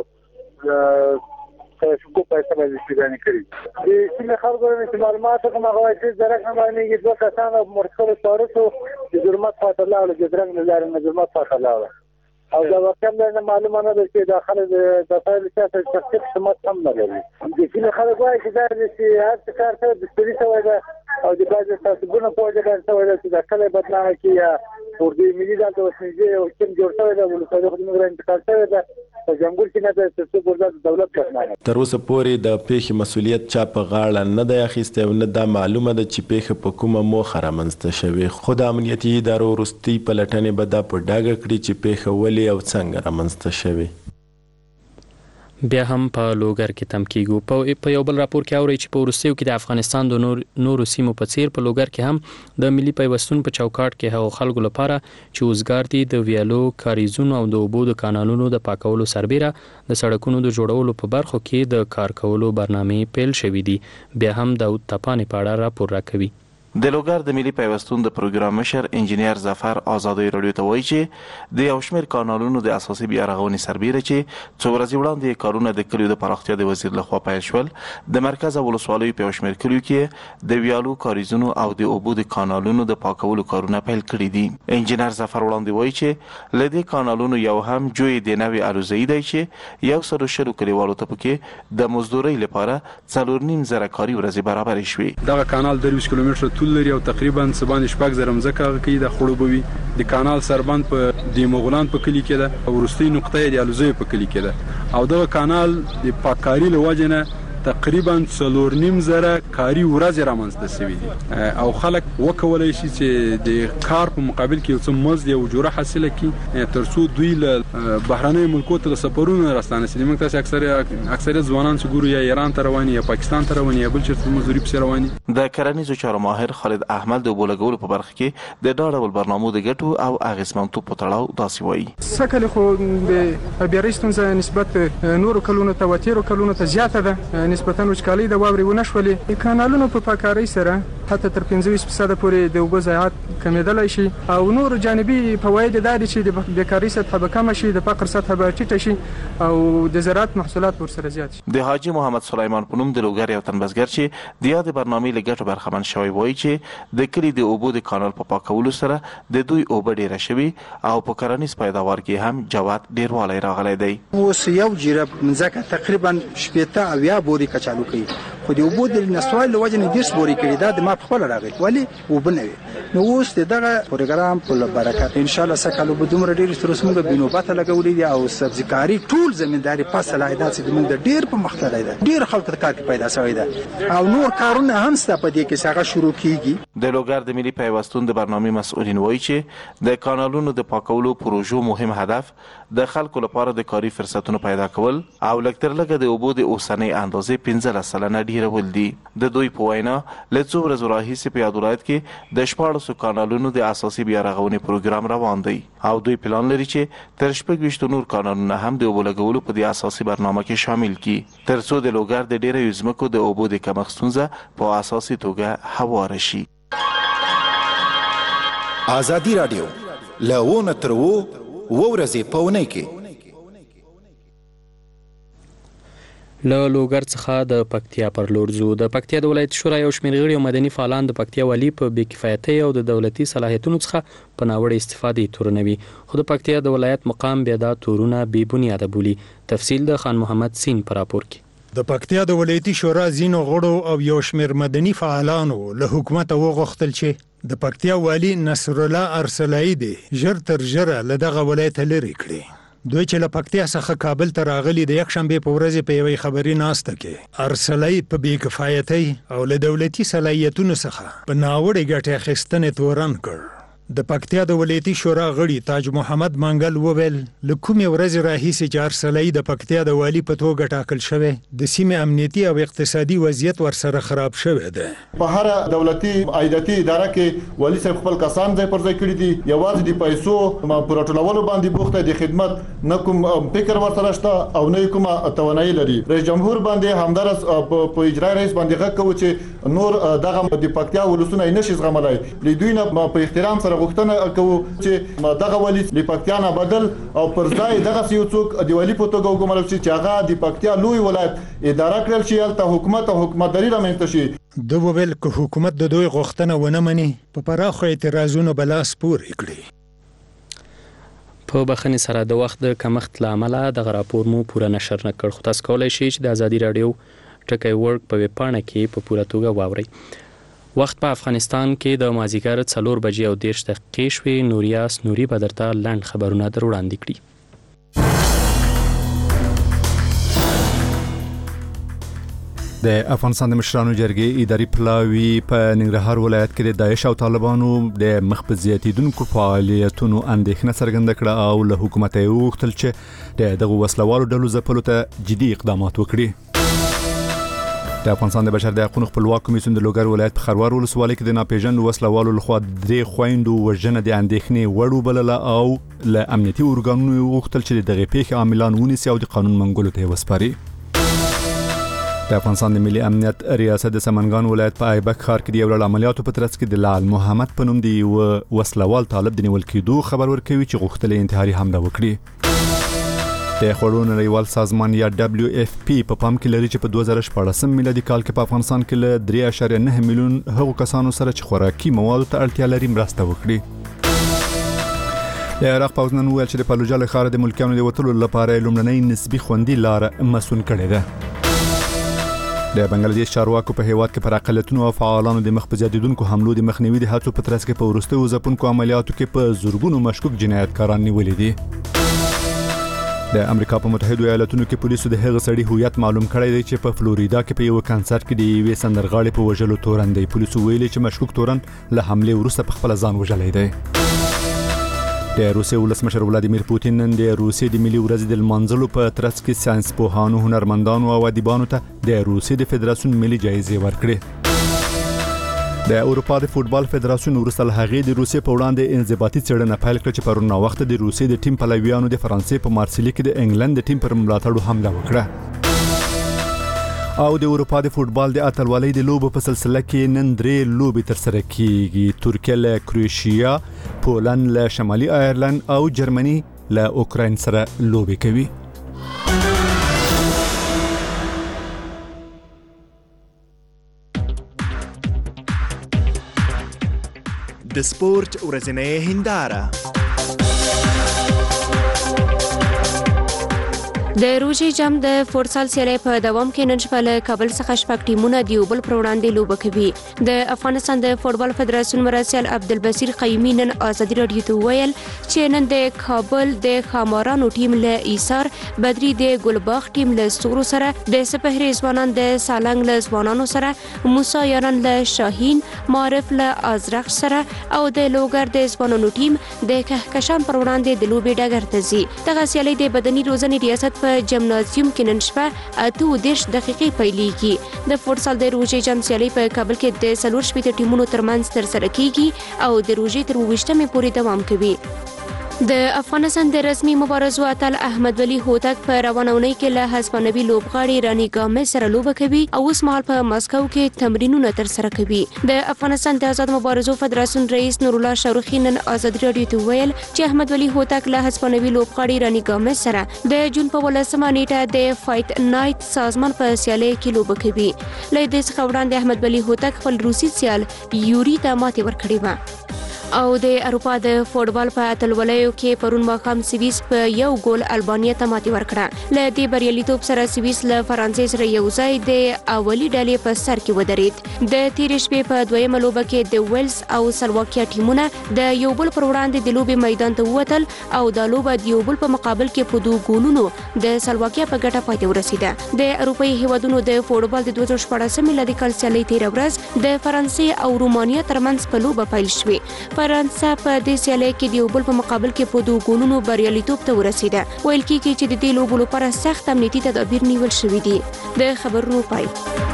او شکو پیسې باندې شګانی کړی دي چې خلکو د معلوماتو کومه غواړي چې درک نه باندې دوه کسانو مرکز تاریخو د جرمت فاصله او د درنګ نه لري د جرمت فاصله او دا وکم نه معلومه نه ده چې داخله د فایل سیاست تخصیص سمات هم نه لري چې خلک وايي چې دا چې هر کار ته د ستړي شوی ده او د باز تاسوونه په وجه باندې شوی ده چې دا کله بدنامه کیه ورته ملي ځان ته وسنځي او کوم جوړ شوی ده ولې خو موږ انتقال شوی ده په جمهور کې نه ده چې څو دولت بدنامه تر اوسه پورې د پیښې مسؤلیت چا په غاړه نه دی اخیستی او نه دا معلومه ده چې پیښه په کومه موخه رامنځته شوې خو د امنیتي ادارو وروستۍ پلټنې به دا په ډاګه کړي چې پیښه ولې او څنګه رامنځته شوې. بیا هم په لوګر کې تم کیږو په یو بل راپور کې اوري چې په وروستیو کې د افغانستان د نورو سیمو په څیر په لوګر کې هم د ملي پیوستون په چوکاټ کې هغو خلکو لپاره چې اوسګار دي د ویالو کاریزونو او د اوبو د کانالونو د پاکولو سربیره د سړکونو د جوړولو په برخو کې د کار کولو برنامې پیل شوې دي. بیا هم داود تپانې په اړه راپور راکوي. د لوګر د ملي پیوستون د پروګرام مشر انجینیر ظفر ازادۍ راډیو ته وایي چې د یو شمېر کانالونو د اساسي بیا رغونې سربیره چې څو ورځې وړاندې کارونه د کلیو د پراختیا د وزیر لخوا پیل شول د مرکز او ولسوالیو په یو شمېر کلیو کې د ویالو کاریزونو او د اوبو د کانالونو د پاکولو کارونه پیل کړي دي. انجینیر ظفر وړاندې وایي چې له دې کانالونو یو هم جوی د نوې الوزي دی چې 100 کلیوالو ته پکې د مزدورۍ لپاره 4.5 کاري ورځې برابر شوې. دغه کانال 30 کیلومتره طول لري او تقریبا 7.5 مځکه کوي د خړوبوي د کانال سربند په د مغولان په کلی کې ده او ورستي نقطه د الوزي په کلی کې ده او دغه کانال د پاککاری لوجنه تقریبا 4.5 کاري ورځې رامنځته شوې دي او خلک وکولای شي چې د کار په مقابل کې څه مزد او جوړه حاصله کړي ترڅو دوی له بهراني ملکو ته سفرونه راستانه شي. موږ تاسو اکثره ځوانان چې ګورو یا ایران ته رواني یا پاکستان ته رواني یا بل چیرته مزدوري په رواني. د کرنیزو چارو ماهر خالد احمد د بولګولو په برخه کې د ډاډول برنامو د ګټو او اغیزمنتو په تړاو داسې وایي. سکه خو د بیارستون نسبت نورو کلونو ته وتیرو کلونو ته زیاته ده نسبتاً وچکالي د واوري ونشولې کانالونو په پاککارۍ سره حتی تر 25% پورې د اوبو ضایعات کمیدلی شي او نور جانبي فواید دا دي چې د بیکارۍ سطح به کم شي د فقر سطح به ټیټه شي او د زراعت محصولات ورسره زیات شي. د حاجی محمد سلیمان په نوم د لوګر یو تنبسګر چې د یاد برنامې لګټو برخمن شوی وایي چې د کلی د اوبو د کانال په پاکولو سره د دوی اوبه ډیره شوي او په کرنیز پیداوار کې هم جوات ډیروالی راغلی دی. اوس یو جریب مځکه تقریبا 80 بوري کچالو کوي خو د اوبو د نسوال له وجه نه 10 بوري کړي دا د ما په خپل راغی ولی اوبه نه وي نو اوس دغه پروګرام په برکت ان شاء الله سکهلو به دومره ډیر سترسمږه بنوبته لګولې دي او سبزیکاری ټول زمینداری په صلاحیت چې موږ د ډیر په مختلف ده ډیر خلک کار پیدا شوی ده او نور کارونه هم ست په دې کې څنګه شروع کیږي. د لوګر د ملي پیوستون د برنامې مسؤلین وایي چې د کانالونو د پاکولو پروژو مهم هدف د خلکو لپاره د کاري فرصتونو پیدا کول او لکتر لګه د اوبو د اوسنۍ اندازې 15% ډیرول دي. د دوی په وینا له څو ورځې راهیسې په یاد ولایت کې د 14 کانالونو د اساسي بیا رغونې پروګرام روان دی او دوی پلان لري چې تر 20 نور کانالونه هم د اوبو لګولو په دې اساسي برنامه کې شامل کړي ترڅو د لوګر د ډیرو ځمکو د اوبو د کمښت ستونزه په اساسي توګه هواره شي. ازادي راډیو له تر ورځې په اونۍ کې له لوګر څخه د پکتیا پر لور ځو. د پکتیا د ولایت شورا یو شمېر غړي او مدني فعالان د پکتیا والي په بې کفایتۍ او د دولتي صلاحیتونو څخه په ناوړه استفادې تورنوي خو د پکتیا د ولایت مقام بیا دا تورونه بې بنیاده بولي. تفصیل د خان محمد سین پر راپور کې. د پکتیا د ولایتي شورا ځینو غړو او یو شمېر مدني فعالانو له حکومت وغوښتل چې د پکتیا والی نصر الله ارسلایی دی ژر تر ژره له دغه ولایت لرې کړي. دوی چې له پکتیا څخه کابل ته راغلي د یکشنبې په ورځ په یوې خبري ناسته کې ارسلای په بې کفایتۍ او له دولتي صلاحیتونو څخه په ناوړه ګټې اخیستنې تورن کړ. د پکتیا د ولایتي شورا غړي تاج محمد منګل وویل له کومې ورځې راهیسې چې ارسلای د پکتیا د والی په توګه ټاکل شوی د سیمې امنیتي او اقتصادي وضعیت ورسره خراب شوی دی. په هر دولتي عایداتي اداره کې والی صاحب خپل کسان ځای پر ځای کړي دي، یوازې د پیسو په راټولولو باندې بوخته د خدمت نه کوم فکر ورسره شته او نه کومه توانایي لري. رئیس جمهور باندې همدارس په اجرا رئیس باندې غږ کوي چې نور دغه د پکتیا ولسونه یې نشي زغملای. دوی نه په احترام سره غوښتنه کوو چې دغه والی د پکتیا نه بدل او پر ځای دغه یو څوک د والی په توګه وګمارل شي چې هغه د پکتیا لوی ولایت اداره کړل شي، هلته حکومت او حکومتداري رامنځته شي. د وویل که حکومت د دوی غوښتنه ونه مني په پراخو اعتراضونو به لاس پورې کړي. په بخښنې سره د وخت د کمښت له امله دغه راپور مو پوره نشر نه کړ، خو تاسو کولی شئ چې د ازادي راډیو ټکی ورک په ویبپاڼه کې په پوره توګه واورئ. وخت په افغانستان کې د مازیګر 4:30 شوې. نوریاس نوري به درته لنډ خبرونه در وړاندې کړي. د افغانستان د مشرانو جرګې اداري پلاوی په ننګرهار ولایت کې د داعش او طالبانو د مخ په زیاتیدونکو فعالیتونو اندېښنه څرګنده کړه او له حکومت یې وغوښتل چې دغه وسلوالو ډلو ځپلو ته جدي اقدامات وکړي. د افغانستان د بشر د حقوقو خپلواک کمیسیون د لوګر ولایت په خروار ولسوالۍ کې د ناپېژاندو وسلوالو لخوا 3 خویندو وژنه د اندېښنې وړ وبلله او له امنیتي ارګانونو یې وغوښتل چې د دغې پیښې عاملان ونیسي او د قانون منګولو ته یې وسپاري. د افغانستان د ملي امنیت ریاست د سمنګان ولایت په ایبک ښار کې د یو لړ عملیاتو په ترڅ کې د لعل محمد په نوم د یو وسلوال طالب د نیول کېدو خبر ورکوي چې غوښتل یې انتحاري حمله وکړي. د خوړو نړیوال سازمان یا WFP په پام کې لري چې په 2014 میلادي کال کې په افغانستان کې له 3.9 میلیون هغو کسانو سره چې خوراکي موادو ته اړتیا لري مرسته وکړي. د عراق پوځ نن وویل چې د فلوجه له ښاره د ملکیانو د وتلو لپاره لومړنۍ نسبي خوندي لاره مسون کړې ده. د بنگلاديش چارواکو په هیواد کې پر اقلیتونو او فعالانو د مخ په زیاتیدونکو حملو د مخنیوي د هڅو په ترڅ کې په وروستیو ځپونکو عملیاتو کې په زورګونو مشکوک جنایتکاران نیولي دي. د امریکا په متحدو ایالاتونو کې پولیسو د هغه سړي هویت معلوم کړی دی چې په فلوریدا کې په یو کنسرت کې د یوې سندرغاړې په وژلو تورن دی. پولیسو ویلي چې مشکوک تورن له حملې وروسته په خپل ځان وژلی دی. د روسیې ولسمشر ولادیمیر پوتین نن د روسیې د ملي ورځې د لمانځلو په ترڅ کې ساینسپوهانو، هنرمندانو او ادیبانو ته د روسیې د فدراسیون ملي جایزې ورکړې. د اروپا د فوتبال فدراسیون وروسته له هغې د روسیې په وړاندې انضباطي څېړنه پیل کړه چې پرون ناوخته د روسیې د ټیم پلویانو د فرانسې په مارسیلي کې د انګلند د ټیم پر ملاتړو حمله وکړه. او د اروپا د فوتبال د اتلولۍ د لوبو په سلسله کې نن 3 لوبې ترسره کیږي. ترکیه له کروشیا، پولند له شمالي آیرلند او جرمني له اوکراین سره لوبې کوي. د سپورت ورځنۍ هنداره. د روژې جام د فوټسال سیالۍ په دوام کې نن شپه له کابل څخه 6 ټیمونه د یو بل پر وړاندې لوبه کوي. د افغانستان د فوټبال فدراسیون مرستیال عبدالبصیر قیومي نن ازادي راډیو ته وویل چې نن د کابل د خامارانو ټیم له ایثار، بدري د ګلباغ ټیم له ستورو سره، د سپهري ځوانان د سالنګ له ځوانانو سره، موسی یاران له شاهین، معرف له ازرق سره او د لوګر د ځوانانو ټیم د کهکشان پر وړاندې د لوبې ډګر ته ځي. دغه سیالۍ د بدني روزنې ریاست په جمنازیوم کې نن شپه 38 دقیقې پیلېږي. د فوټسال د روژې جام سیالۍ په کابل کې د 4 ټیمونو ترمنځ ترسره کیږي او د روژې تر 28مې پورې دوام کوي. د افغانستان د رسمي مبارزو اتل احمد ولی هوتک په روانه اونۍ کې له هسپانوي لوبغاړي رانی ګامز سره لوبه کوي او اوس مهال په مسکو کې تمرینونه ترسره کوي. د افغانستان د آزاد مبارزو فدراسیون رئیس نور الله شاروخی نن ازادي راډیو ته ویل چې احمد ولی هوتک له هسپانوي لوبغاړي رانی ګامز سره د جون په 18مه نیټه د فایټ نایټ سازمان په سیالۍ کې لوبه کوي. له دې څخه وړاندې احمد ولی هوتک خپل روسي سیال یوري ته ماتې ورکړې وه. او د اروپا د فوټبال په اتلولیو کې پرون ماښام سویس په 1 ګول البانیا ته ماتې ورکړه. له دې بریالیتوب سره سویس له فرانسې سره یو ځای د اولي ډلې په سر کې ودرېد. د تېرې شپې په دویمه لوبه کې د ویلز او سلواکیا ټیمونه د یو بل پر وړاندې د لوبې میدان ته ووتل او دا لوبه د یو بل په مقابل کې په 2 ګولونو د سلواکیا په ګټه پای ته ورسېده. د اروپایي هیوادونو د فوټبال د 2014 میلادي کال سیالۍ تېره ورځ د فرانسې او رومانیا ترمنځ په لوبه پیل شوې. فرانسه په دې سیالۍ کې د یو بل په مقابل کې په 2 ګولونو بریالیتوب ته ورسېده. ویل کېږي چې د دې لوبو لپاره سخت امنیتي تدابیر نیول شوي دي. د خبرونو پای.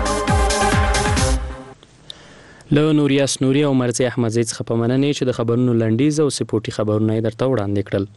له نوریاس نوري او مرزي احمدزي څخه په مننې چې د خبرونو لنډیز او سپورتي خبرونه یې درته وړاندې کړل.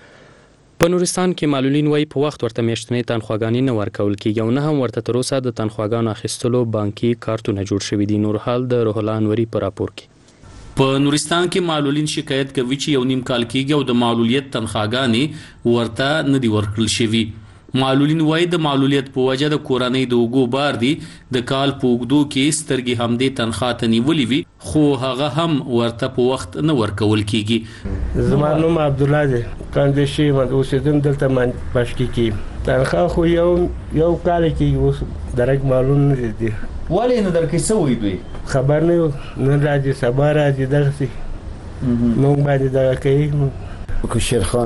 په نورستان کې معلولین وایي په وخت ورته میاشتنۍ تنخواګانې نه ورکول کېږي او نه هم ورته تر اوسه د تنخواګانو اخیستلو بانکي کارتونه جوړ شوي دي. نور حال د روح الله انوري په راپور کې. په نورستان کې معلولین شکایت کوي چې یو نیم کال کېږي او د معلولیت تنخواګانې ورته نه دي ورکړل شوي. معلولین وایي د معلولیت په وجه د کورنۍ د اوږو بار دي د کال په اوږدو کې سترګې همدې تنخواه ته نیولې وي خو هغه هم ورته په وخت نه ورکول کېږي. زما نوم عبدالله دی، کاندشي اوسېدم دلته پشکي کې. تنخواه خو یو کال کېږي اوس درک معلوم نه دي. ولې نه درکې څه وایي دوی؟ خبر نه نن راځي سبا راځي دغسې موږ باندې دغه کوي. شیرخان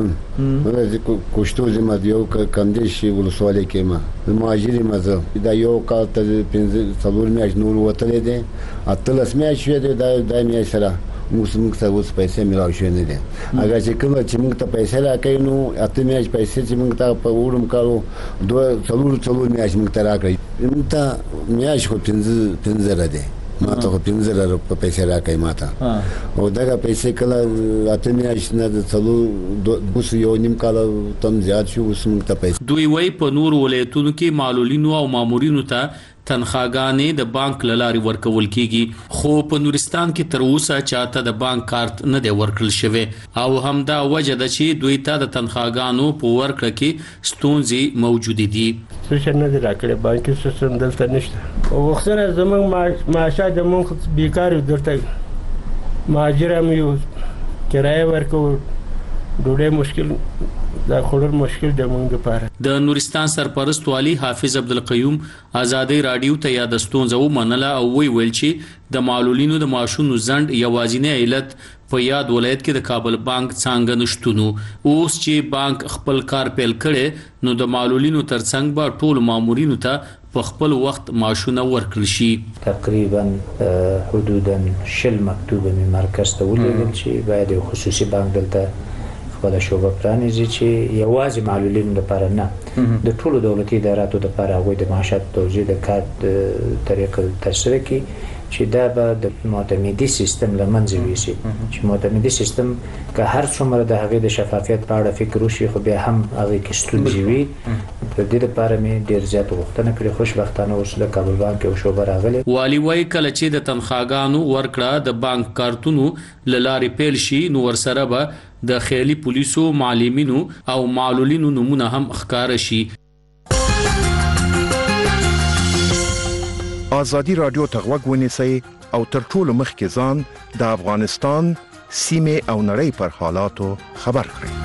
کوشتو زما یو کندشي ولسوالۍ کې ما مهاجر مزه دا یو کال ته 5 میاشت نور وتلې دي 13 میاشت شوې دي دا میاشت سره موږ ته اوس پیسې ملاو شوې نه دي. اگر چې کوم چې موږ ته پیسې راکوي نو 8 میاشت پیسې چې موږ ته په وړم کارو 2 میاشت موږ ته راکړي موږ ته میاشت خو 15 دي ما ته خو 15 روپۍ پیسې راکوي ما ته او دغه پیسې کله 8 میاشت نه د اوس یو نیم کال تم زیات شو اوس موږ ته پیسې. دوی وایي په نور ولایتونو کې معلولینو او مامورینو ته تنخواګانې د بانک له لارې ورکول کېږي خو په نورستان کې تر اوسه چاته د بانک کارت نه دی ورکړل شوی او همدا وجه ده چې دوی ته د تنخواګانو په ورکړه کې ستونزې موجودې دي. څه نه دي راکړی بانکي سیستم دلته نشته او وختونه زموږ معاشات د موږ بیکار یو دلته مهاجر هم یو کرایه ورکوو ډوډۍ مشکل دا خورل مشکل د موږ لپاره. د نورستان سرپرست والی حافظ عبدالقیوم ازادي رادیو ته یاد ستونزه ومنله او ویل چې د معلولینو د معاشونو ځنډ یوازینی علت په یاد ولایت کې د کابل بانک څنګه نشټونو. اوس چې بانک خپل کار پیل کړي نو د معلولینو ترڅنګ به ټول مامورینو ته په خپل وخت معاشونه ورکړل شي. تقریبا حدودا 10 مکتوب می مرکز ته ولېږل چې باید یو خصوصي بانک دلته خپل شوبه پرانیزي چې یوازې معلولینو لپاره نه د ټولو دولتي اداراتو لپاره هغوی د معاشات توزیع د کارت طریقه تشریح کړي چې دا به د معتمدي سیستم له منځه یوسي چې معتمدي سیستم که هر څومره د هغې د شفافیت په اړه فکر وشي خو بیا هم هغې کې ستونزې وي. د دې لپاره مې ډېر زیات غوښتنه کړې. خوشبختانه اوس د کابل بانک یو شوبه راغلی. والي وایي کله چې د تنخواګانو ورکړه د بانک کارتونو له لارې پیل شي نو ورسره به د خیالي پولیسو معلمینو او معلولینو نمونه هم ښکاره شي. آزادي رادیو ته غوږ ونیسئ او تر ټولو مخکې ځان د افغانستان سیمې او نړۍ پر حالاتو خبر کړئ.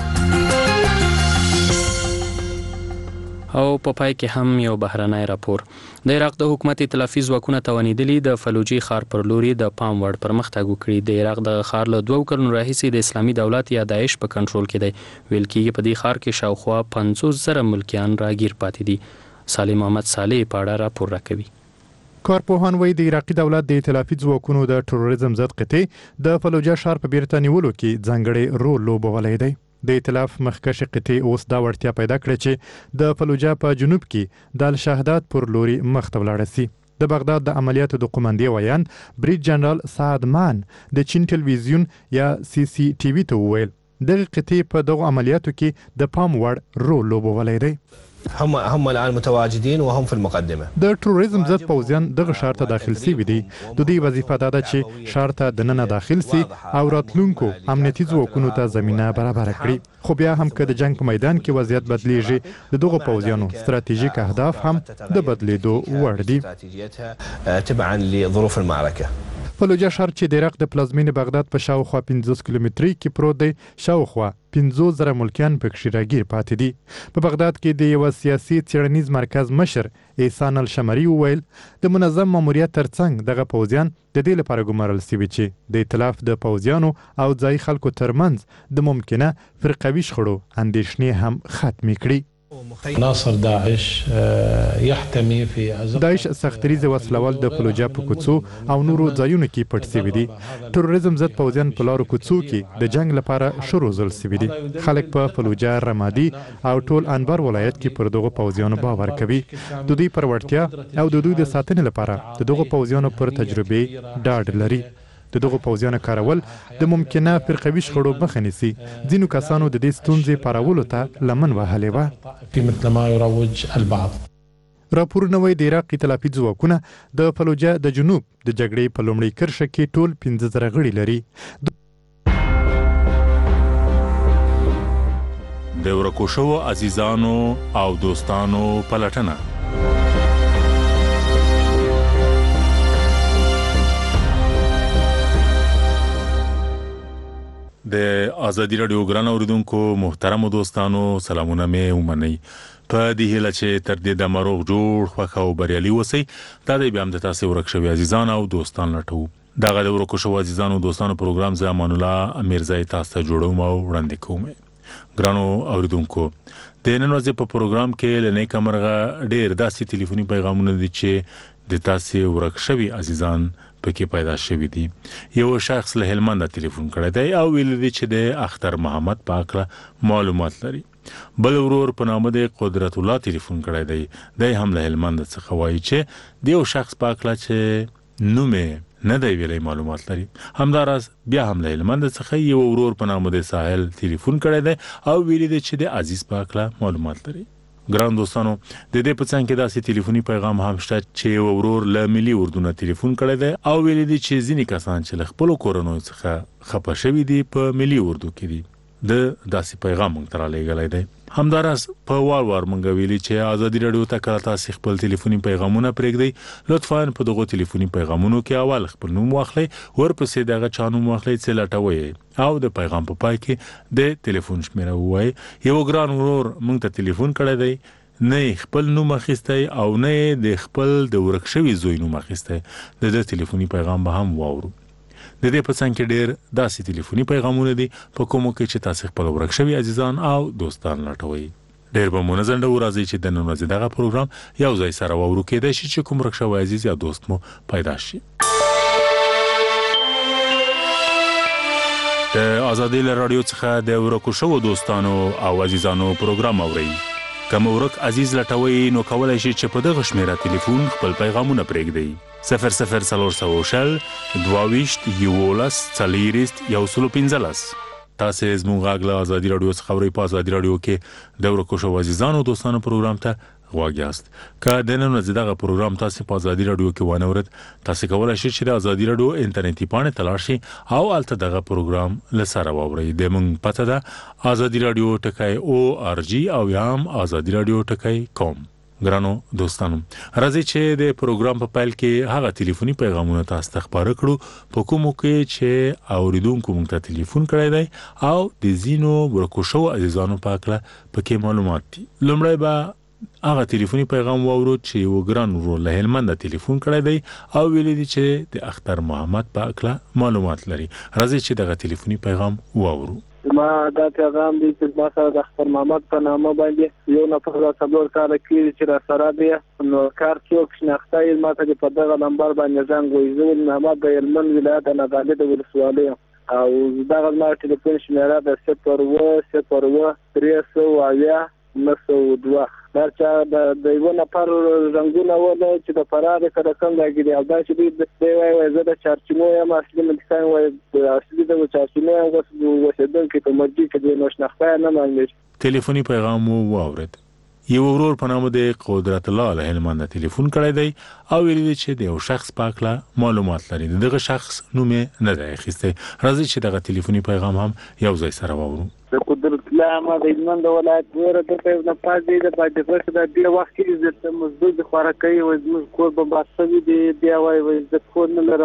او په پای کې هم یو بهرنی راپور. د عراق د حکومت ائتلافي ځواکونه توانیدلي د فلوجي ښار پر لوري د پام وړ پرمختګ وکړي. د عراق د ښار له 2 کلونو راهیسې د اسلامي دولت یا داعش په کنټرول کې دی. ویل کېږي په دې ښار کې شاوخوا 50,000 ملکیان راګیر پاتې دي. سالم محمد صالح په اړه راپور راکوي. کارپوهان وایي د عراقي دولت د ائتلافي ځواکونو د تروریزم ضد قطعې د فلوجه ښار په بیرته نیولو کې ځانګړی رول لوبولی دی. د ائتلاف مخکښې قطعې اوس دا وړتیا پیدا کړې چې د فلوجه په جنوب کې د الشهادات پر لوري مخ ته ولاړه سي. د بغداد د عملیاتو د قومندې ویان بریج جنرال سعد مان د چین ټلویزیون یا CCTV ته وویل دغه قطعې په دغو عملیاتو کې د پام وړ رول لوبولی دی. هم الان متواجدين وهم في المقدمه. د تروریزم ضد پوځیان دغه ښار ته داخل سوي دي. د دوی وظیفه دا ده چې ښار ته دننه داخل سي او راتلونکو امنیتي ځواکونو ته زمینه برابر کړي. خو بیا هم که د جنگ په میدان کې وضعیت بدلیږي د دغه پوځیانو ستراتیژیک اهداف هم د بدلیدو وړ دي. تبعا لظروف المعركه. فلوجا ښار چې د عراق د پلازمینې بغداد په شاوخوا 50 کیلومتري کې پروت دی شاوخوا 15,000 ملکیان پکې راګیر پاتې دي. په بغداد کې د یو سیاسي څېړنیز مرکز مشر احسان الشمري وویل د منظم ماموریت ترڅنګ دغه پوځیان د دې لپاره ګمارل شوي چې د ائتلاف د پوځیانو او ځایي خلکو ترمنځ د ممکنه فرقوي شخړو اندېښنې هم ختمې کړي. ناصر داعش يحتمي في داعش سختریزه وسلوال د فلوجا په کوڅو او نورو ځایونو کې پټ شوي دي. تروریزم ضد پوځیان په لارو کوڅو کې د جنگ لپاره شروع زل شوي دي. خلک په فلوجا، رمادي او ټول انبار ولایت کې پر دغه پوځیانو باور کوي. د دوی پر وړتیا او د دوی د ساتنې لپاره د دغه پوځیانو پر تجربه ډاډ لري. د دغه پوځیانو کارول د ممکنه فرقوي شخړو مخه نیسي. ځینو کسانو د دې ستونزې پارولو ته لمن وهلې وه. مثل ما يروج البعض. راپورونه وایي د عراق ائتلافي ځواکونه د فلوجا د جنوب د جګړې په لومړۍ کرښه کې ټول 15,000 غړي لري. د ورکو شوو عزیزانو او دوستانو پلټنه. د ازادي رادیو ګران اوریدونکو محترم دوستانو سلامونه مې ومنئ. په دې هیله چې تر دې د مروغ جوړ خوښ او بریالي اوسئ. دا د بیا هم د تاسو ورک شوي عزیزان او دوستان لټو. دغه د ورکو شوو عزیزانو دوستانو پروګرام زه امان الله میرزای تاسو ته جوړوم او وړاندې کوم. ګرانو اوریدونکو د نن ورځې په پروګرام کې لنې کمرغه ډېر داسې ټلیفوني پیغامونه دي چې د تاسو ورک شوي عزیزان پکې پیدا شوی دی. یو شخص له هلمند ټلیفون کړی دی او ویل دی چې د اختر محمد پاکله معلومات لري. بل ورور په نامه د قدرت الله ټلیفون کړی دی. د هم له هلمند څخه وایي چې د یو شخص پاکله چې نوم نه دی ویلي معلومات لري. همداراز بیا هم له هلمند څخه یو ورور په نامه د ساحل ټلیفون کړی دی او ویل دی چې د عزیز پاکله معلومات لري. ګران دوستانو د دې په څنګ کې داسې ټلیفوني پیغام هم شته چې یو ورور له ملي اردو ټلیفون کړی دی او ویلي دي چې ځینې کسان چې له خپلو کورنیو څخه خفه شوي دي په ملي اردو کې دي. د داسې پیغام موږ ته رالیږلی دی. همداراز په وار موږ ویلي چې ازادي رادیو ته کله تاسو خپل ټلیفوني پیغامونه پرېږدئ لطفاً په دغه ټلیفوني پیغامونو کې اول خپل نوم واخلئ ورپسې دغه چا نوم واخلئ چې لټوئ او د پیغام په پای کې د ټلیفون شمیره ووایئ. یو ګران ورور موږ ته ټلیفون کړی دی نه خپل نوم اخیستی او نه د خپل د ورک شوي زوی نوم اخیستی. د دې ټلیفوني پیغام به هم واورو. د دې په څنګ کې ډېر داسې ټلیفوني پیغامونه دي په کومو کې چې تاسو خپل ورک شوي عزیزان او دوستان لټوئ. ډېر به مو نه ځنډو راځئ چې د نن ورځې دغه پروګرام یو ځای سره واورو. کېدای شي چې کوم ورک شوی عزیز یا دوست مو پیدا شي. د ازادي رادیو څخه د ورکو شوو دوستانو او عزیزانو پروګرام اورئ. کوم ورک عزیز لټوي نو کولای شي چې په دغه شمیره ټلیفون خپل پیغامونه پرېږدئ. 0040 22 11 40 115. تاسو زموږ غږ له ازادي رادیو څخه اورئ. په ازادي رادیو کې د ورکو شوو عزیزانو دوستانو پروګرام ته غوږ یاست. که د نن ورځې دغه پروګرام تاسو په ازادي رادیو کې وانه ورد تاسو کولای شئ چې د ازادي رادیو انټرنیټي پاڼې ته لاړ شئ او هلته دغه پروګرام له سره واورئ. د موږ پته ده ازادي رادیو .org او یا هم ازادي رادیو .com. ګرانو دوستانو راځئ چې د پروګرام په پیل کې هغه ټلیفوني پیغامونه تاسو ته خبره کړو په کومو کې چې اوریدونکو موږ ته ټلیفون کړی دی او د ځینو ورکو شوو عزیزانو په هکله پکې معلومات دي. لومړی به هغه ټلیفوني پیغام واورو چې یو ګران ورور له هلمند ټلیفون کړی دی او ویلي دي چې د اختر محمد په هکله معلومات لري. راځئ چې دغه ټلیفوني پیغام واورو. ما دا پیغام دی چې ما سره د اختر محمد په نامه باندې یو نفر را څلور کاله کېږي چې را سره دی نو کار څوک شناخته یې ما ته په دغه نمبر باندې زنګ وایي. زه محمد د هلمند ولایت د نغالي د ولسوالۍ او دغه زما ټلیفون شمیره د 0 300 902. دا چې د یو نفر رنګونه وله چې د فرار کړه کوم راګي او دا چې دی وایي زه د چارچینو یم اصلي ملکان وایي د اصلي د چارچینو وسیدونکو په مرجي کې د نوښنخته نه مانګي. ټلیفوني پیغام واورید. یو ورور په نامه د قدرت الله له هلمند ټلیفون کړی دی او ویلي دی چې د یو شخص پاکله معلومات لري. دغه شخص نوم نه دی اخیستی. راځئ چې دغه ټلیفوني پیغام هم یو ځای سره واورو. د قدرت الله ما د هلمند ولایت وره د په نه پاتې د باندې فرصت د دې وخت کې د مزدور د خوراکي او د کور په باسوي دی بیا وایي د کور نه لرم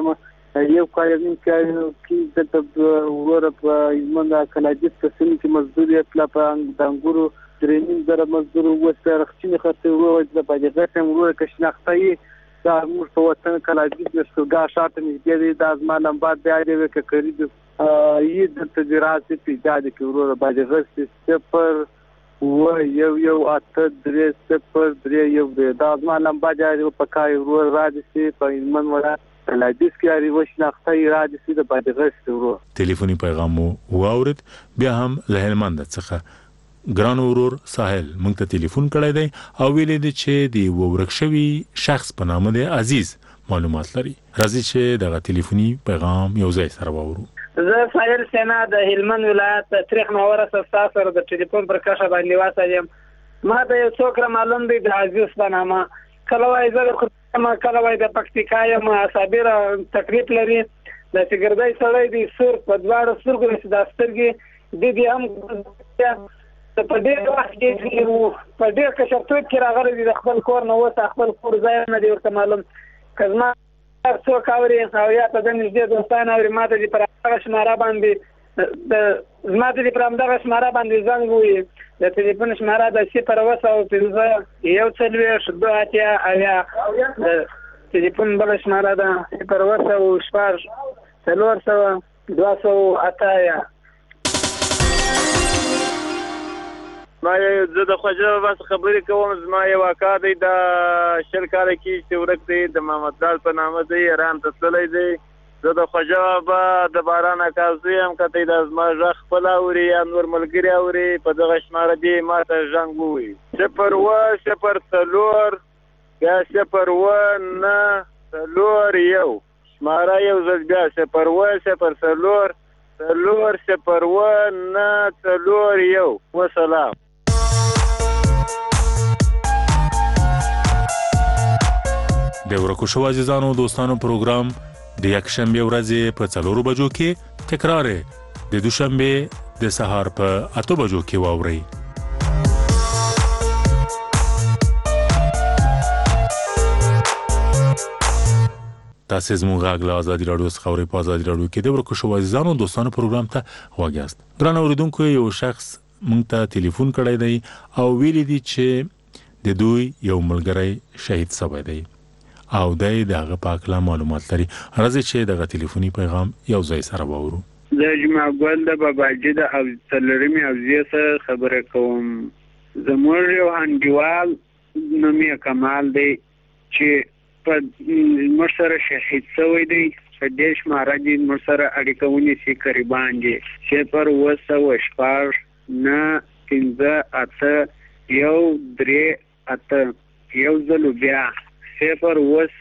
یو کال کې د ورور په ایمن کلاجیس قسم کې مزدوري خپل په دنګورو درېنیم زره مزدور وسره رخصتي خرڅه ورور د باندې غوښم ورور کښناختای دا موږ په وطن کلاجیس نشګه شاته نږدې د ازمانم بعد بیا دې وکړي یی د تجارت په ایجاد کې ورور باندې غوښتي پر و یو اته درې صفر درې یو د ازمانم بعد په کای ورور راځي په ایمن ولا کلاجیس کې اړ وښناختای راځي د باندې غوښتي ورور ټلیفوني پیغام واورید بیا هم له هلمند څخه ګران ورور ساحل مونږ ته ټلیفون کړی دی او ویلې دی چې دی ورکشوي شخص په نامه دی عزیز معلومات لري راځي چې دغه ټلیفوني پیغام یو ځای سره واورو زه ساحل سینا د هلمند ولایت تاریخ نوره سره د ټلیفون پر کښه باندې واسایم ما د یو څوک معلوم دی د عزیز په نامه کله وای زه ما کله وای د پکتیکا یم صابر تقریب لري د سګردای سړی دی سر په دواړو سترګو د سترګې د دې هم په دې وخت کې په دې کشرتوب کې راغلی د خپل کور نه وته خپل کور ځای نه دی ورته معلوم کزما څو کاوري او یا په دې نږدې دوستان او ماته دې پر هغه شماره باندې د زماته دې پر همدغه شماره باندې زنګ وي د ټلیفون شماره د 0 یو څلوي شدو اتیا اویا د ټلیفون بل شماره ده 0 شپږ 400 208 ما زه د خوجه بس خبرې کوم زما یو اکا دی د شرکاره کې چې ورک دی د محمد دال په نامه دی ایران ته تللی دی زه د خوجه به د باران اکازوی هم کته د زما ژغ خپل اوري یا نور ملګري اوري په دغه شماره دی ما ته ژغ ووي 0 بیا 0 یو شماره یو ځل بیا 0 یو وسلام د ورکو شو عزیزانو دوستانو پروګرام د یکشنبه ورځې په 4 بجو کې تکرار د دوشنبه د سهار په 8 بجو کې واوري تاسو زموږ غږ له ازادي رادیو څخه اورئ په ازادي رادیو کې د ورکو شو عزیزانو دوستانو پروګرام ته واګیاست ګران اوریدونکو یو شخص مونږ ته ټلیفون کړی دی او ویلي دی چې د دوی یو ملګری شهید شوی دی او دغه پاکله معلومات لري راځي چې دغه ټلیفوني پیغام یو ځای سره واورو زه جمعه ګل د باباجي د او څلورمې اوزیه سره خبره کوم زموږ یو انډیوال نومې کمال دی چې په مرسره شهید شوی دی په دې شماره دي مرسره اړیکه ونیسي قریبان دي 0 نه 15 8 یو 3 8 یو ځل بیا 0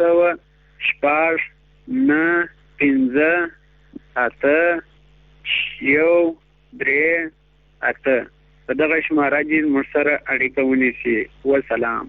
نه 15 8 یو 3 8 په دغه شماره دي مرسره اړیکه ونیسي والسلام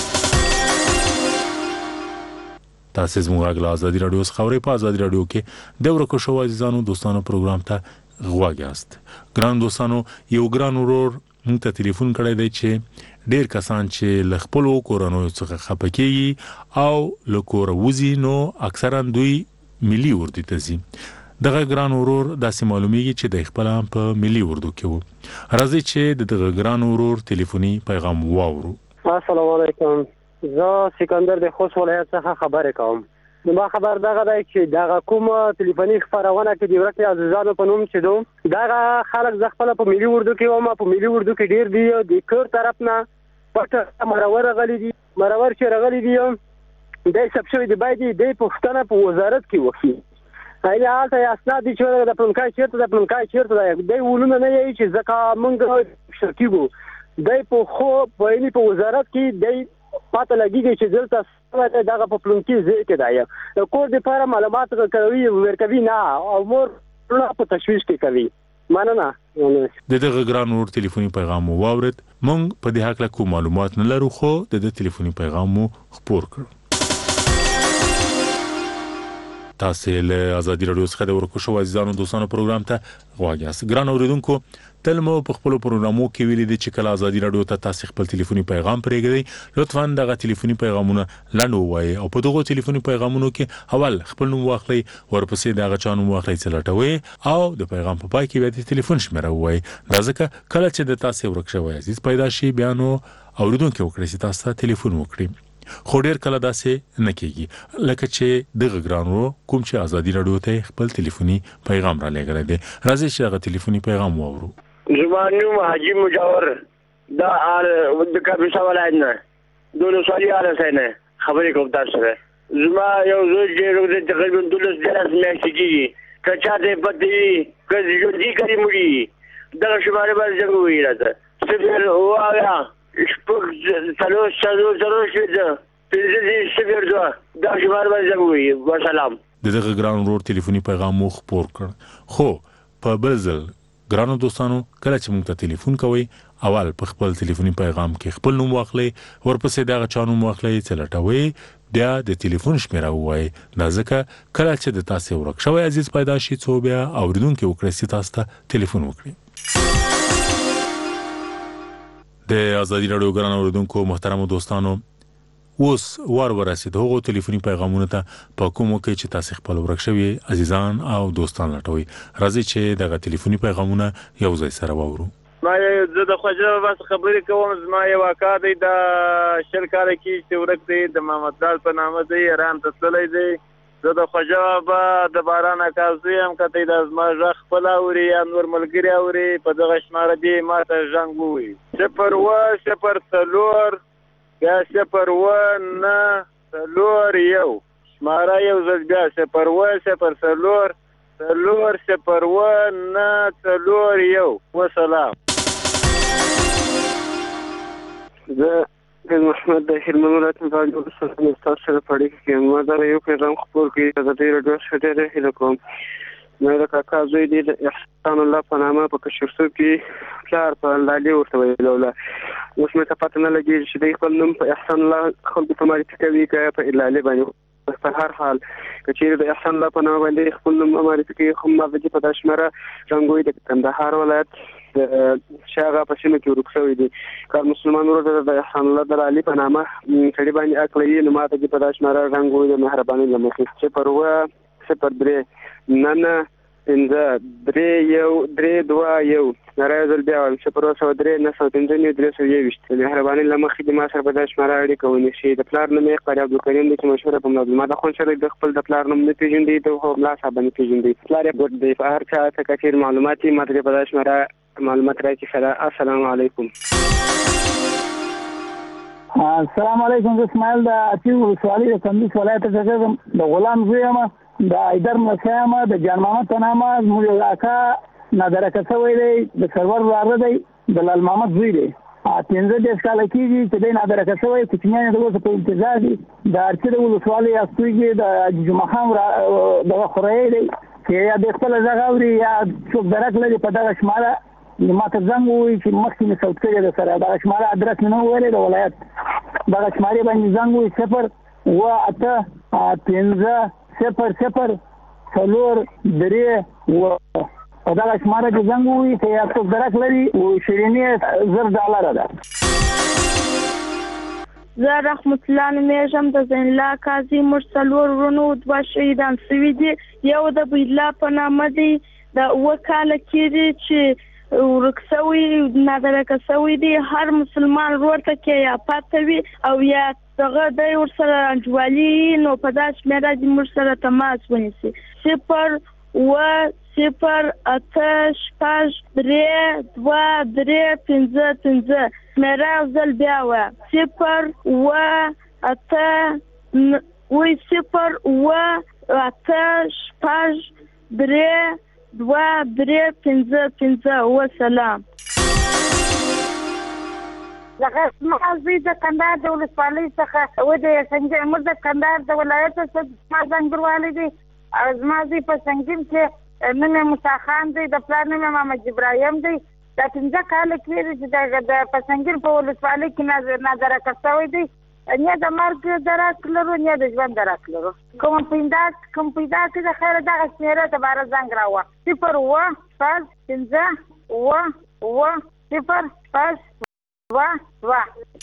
تاسو زموږ غږ له ازادي رادیو څخه اورئ په ازادي رادیو کې د ورکو شو عزیزانو دوستانو پروګرام ته غواګیاست ګران دوستانو یو ګران ورور موږ ته ټلیفون کړی دی چې ډیر کسان چې ل خپل کورونو څخه خپکیږي او له کور وزي نو اکثرا دوی ملي اردو ته ځي دغه ګران ورور داسې معلومیږي چې د خپل په ملي اردو کې وو راځي چې دغه ګران ورور ټلیفوني پیغام واورو السلام علیکم زه سکندر د خوست ولایت څخه خبرې کوم نو ما خبر دغه دی چې دغه کوم ټلیفوني خبرونه کې د ورکه عزیزانو په نوم چې دوه دغه خلک ز خپل په ملي اردو کې او ما په ملي اردو کې ډیر دی د کور طرف نه پټه مرور غلي دي مرور چې رغلي دي د سب شوی دی باید د پښتنه په وزارت کې وکړي ایا تاسو اسناد دي چې د پلانکای چیرته د ولونه نه یي چې ځکه مونږ شرکیږو د په خو په وزارت کې د پاته لګیږي چې دلته دغه په پلونکی ځای کې دی کور د لپاره معلومات کوي ورکوي نه او مور په تشویش کې کوي مننه دغه ګران ور ټلیفوني پیغام واورید مونږ په دې حق له کوم معلومات نه لرو خو د ټلیفوني پیغام خپور کړ تاسو له ازادي رادیو څخه د ورکوشو عزیزانو دوستانو پروګرام ته غواړئ. ګران اوریدونکو تل مو په خپل پروګرامو کې ویلي دي چې کله ازادي رادیو ته تاسو خپل ټلیفوني پیغام پرېږدئ لطفاً دغه ټلیفوني پیغامونه لاندې ووایئ او په دغه ټلیفوني پیغامونو کې اول خپل نوم واخلئ ورپسې دغه چا نوم واخلئ چې لټوي او د پیغام په پای کې بیا د ټلیفون شمیره ووایئ. دا ځکه کله چې د تاسو ورک شوی عزیز پیدا شي بیا نو اوریدونکو وکړي چې تاسو ته ټلیفون وکړي. خو ډیر کله داسې نه کیږي لکه چې دغه ګرانو کوم چې ازادي رادیو ته خپل ټلیفوني پیغام را لګره دي. راځي چې هغه ټلیفوني پیغام واورو. زمانو حاجی مجاور دا د کابل ولایت نه دونه سوالي اله سینه خبرې کوم تاسو سره. زما یو زوی چې د تقریبا 12 میاشتې کېږي کچا دې پدې کله یو دې کړی مړي دا شماره باندې څنګه وی راځه سفر وایا شپږ څلور شوه پنځه سفر دا شماره باندې څنګه وی وسلام. دغه ګران ورور ټلیفوني پیغام مو خپور کړ. خو په بلځل ګرانو دوستانو کله چې موږ ته ټلیفون کوئ اول په خپل ټلیفوني پیغام کې خپل نوم واخلئ ورپسې دغه چا نوم واخلئ چې لټوي بیا د ټلیفون شمیره ووایئ. دا ځکه کله چې د تاسو ورک شوی عزیز پیدا شي څو بیا اوریدونکو وکړي چې تاسو ته ټلیفون وکړي. د ازادي رادیو ګران اوریدونکو محترم دوستانو اوس ورسید هغه ټلیفوني پیغامونه ته په کومو کې چې تاسو خپل ورک شوی عزیزان او دوستان لټوي. راځي چې دغه ټلیفوني پیغامونه یو ځای سره واورو. ما زه د خوجه بس خبرې کوم. زما یو واقع دی د شل کال کې چې ورک دی د محمد لال په نامه دی ایران ته تللی دی. زه د خوجه به د باران اکازوی هم کته د زما ژغ خپل اوري یا نور ملګری اوري په دغه شماره دی ما ته ژغ ووي 0 بیا 0 شماره یو ځل بیا 0 وسلام. زه د محمد د هلمند ولایت متعلق استاد سره پړې کې ما دا یو پیغام خپور کړی د دې رادیو شته هله کوم. مې د کاکا زوی دی احسان الله په نامه په کشرسو کې پلار په لالي ورته ویلوله. اوس مې ته پته نه لګي چې د خپل نوم په احسان الله خلکو ته معرفي کوي که په لالي باندې. په هر حال کچېر د احسان الله په نامه باندې خپل نوم معرفي کوي خو ما د په داشمره رنگوي د کندهار ولایت شاغه په سیمه کې ورکسوي دي. کار مسلمان ورته د احسان الله د لالي په نامه کړي باندې اکلي نو ما ته په داشمره رنگوي د مهرباني لمخې چې پروا 0 نه 5 3 2 راځل بیا 0 نه 3 مهرباني لمخې د ما سره په داشمره اړیکه ونیسي. د پلار نوم یې قاری عبدالکریم دی چې مشهور په معلومات خو سره د خپل د پلار نوم نه پیژندي ته هو لا صاحب نه پیژندي. پلار یې ګډ دی په هر چا ته کثیر معلوماتي ماته په داشمره معلومات راځي. السلام علیکم. السلام علیکم. اسماعیل د اچو سوالي د کندوز ولایت څخه د غلام زویم د ایدر مسیامه د جان محمد په نامه زموږ علاقه نادره کوي دی د سرور واره دی د لال محمد زوی دی 15 کال کېږي چې د نادره کوي کوچنیان د اوسه په انتظار دي. د ارچې د ولسوالۍ استوګي د جمعه خان د خورای دی چې یا د خپل ځغاوري یا څوک درک لري په دغه شماله ما ته زنګ وي چې مخکې مې صوت کړی د سره دغه شماله ادرس مې نه ویلې د ولایت دغه شمارې باندې زنګ وي 0 او دغه شماره کې زنګ وي چې یا څوک درک لري او شیرینی $10 ده. زه رحمت الله نومیږم د زین الله قاضي مرسلور ورونو دوه شهیدان شوي دي. یو د بیدلا په نامه دی د 2 کاله کېږي چې ورک شوی نادره شوی دی. هر مسلمان ورته کې یا پاتې وي او یا دغه د ورسره انجوالي نو په داس مېراج مرسله تماس ونیسي 0 8 3 2 5 مېرا ځل بیا و 0 وسلام. زه مازی د کندهار د ولسوالۍ څخه و د سنجي مر د کندهار د ولایت څخه مازنګروالي دي. مازی په سنگیم کې نوم مصاخان دی د پلان نوم محمد ابراهیم دی. دا 15 کال کېږي چې د پسنګیر په ولسوالۍ کې نظر کړی دی. نه د مرګ درک لرو نه د ژوند درک لرو کوم پیدا کې د خیر دغه شمیره د بار زنګ راوه 0 و 5 5 و 0 5 و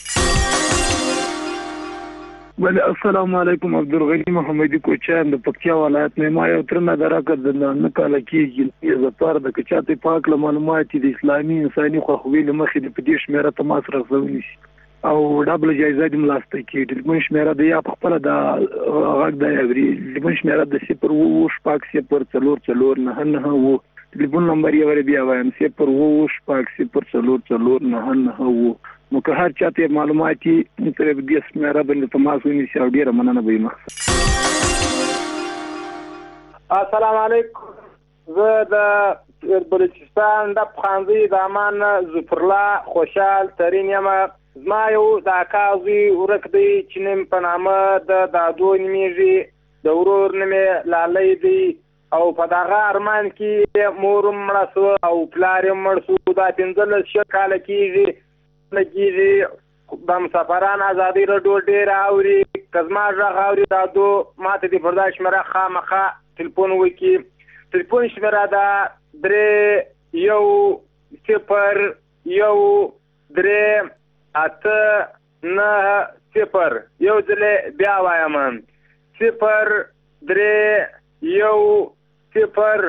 بله السلام علیکم عبدالغنی محمدی کوچان د پکتیا ولایت نه ما یو ترنه دراکه د نه کال کېږي زپار د کچاته پاک له معلومات د اسلامي انساني خوخوي لمخې د پدې شمیره تماس راځونی او ډبل جایزه د ملاسته کې د من شمیره د یا خپل د غږ د یوري د من شمیره د 0 و شپاک 0 نه و ټلیفون نمبر یې ور بیا وایم 0 و شپاک 0 نه و نو که هر چاته معلوماتي تر دې سمره باندې تماس ونیسي او ډیره مننه به یم. السلام علیکم. زه د بلوچستان د خانزي د امان ظفرالله خوشحال ترين یم. زما یو د اکاوي ورک دی چې نیم په نامه د دادو نیمیږي د ورور نومې لالۍ دی او په دغه ارمان کې مورم مړه سو او پلار یې مړ سو دا 15 کاله کېږي د مسافران ازادي راډیو ډېر اوري کزما ژغ اوري دادو ماته د برداشت مره خامخه ټلیفون وکي ټلیفون شمیره دا 3 0 3 8 9 0 یو ځل بیا وایم 0 3 0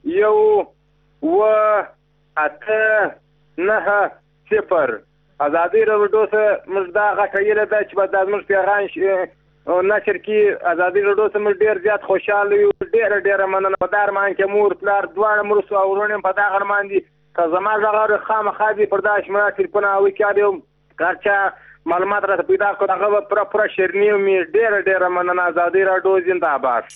و 8 9 0 ازادي راډیو سره مزدا غټیله ده چې بعد موږ پیغام نشر کې ازادي راډیو سره موږ ډیر زیات خوشاله یو ډیر مننه په دارمان کې مور پلار دواړه مرسو او ورونه په دغه ارمان دي که زما زغره خامخا دي پرداش ما ټلیفون او کاریو کارچا معلومات را پیدا کړه هغه پر شرنیو می ډیر مننه ازادي راډیو زنده‌باد.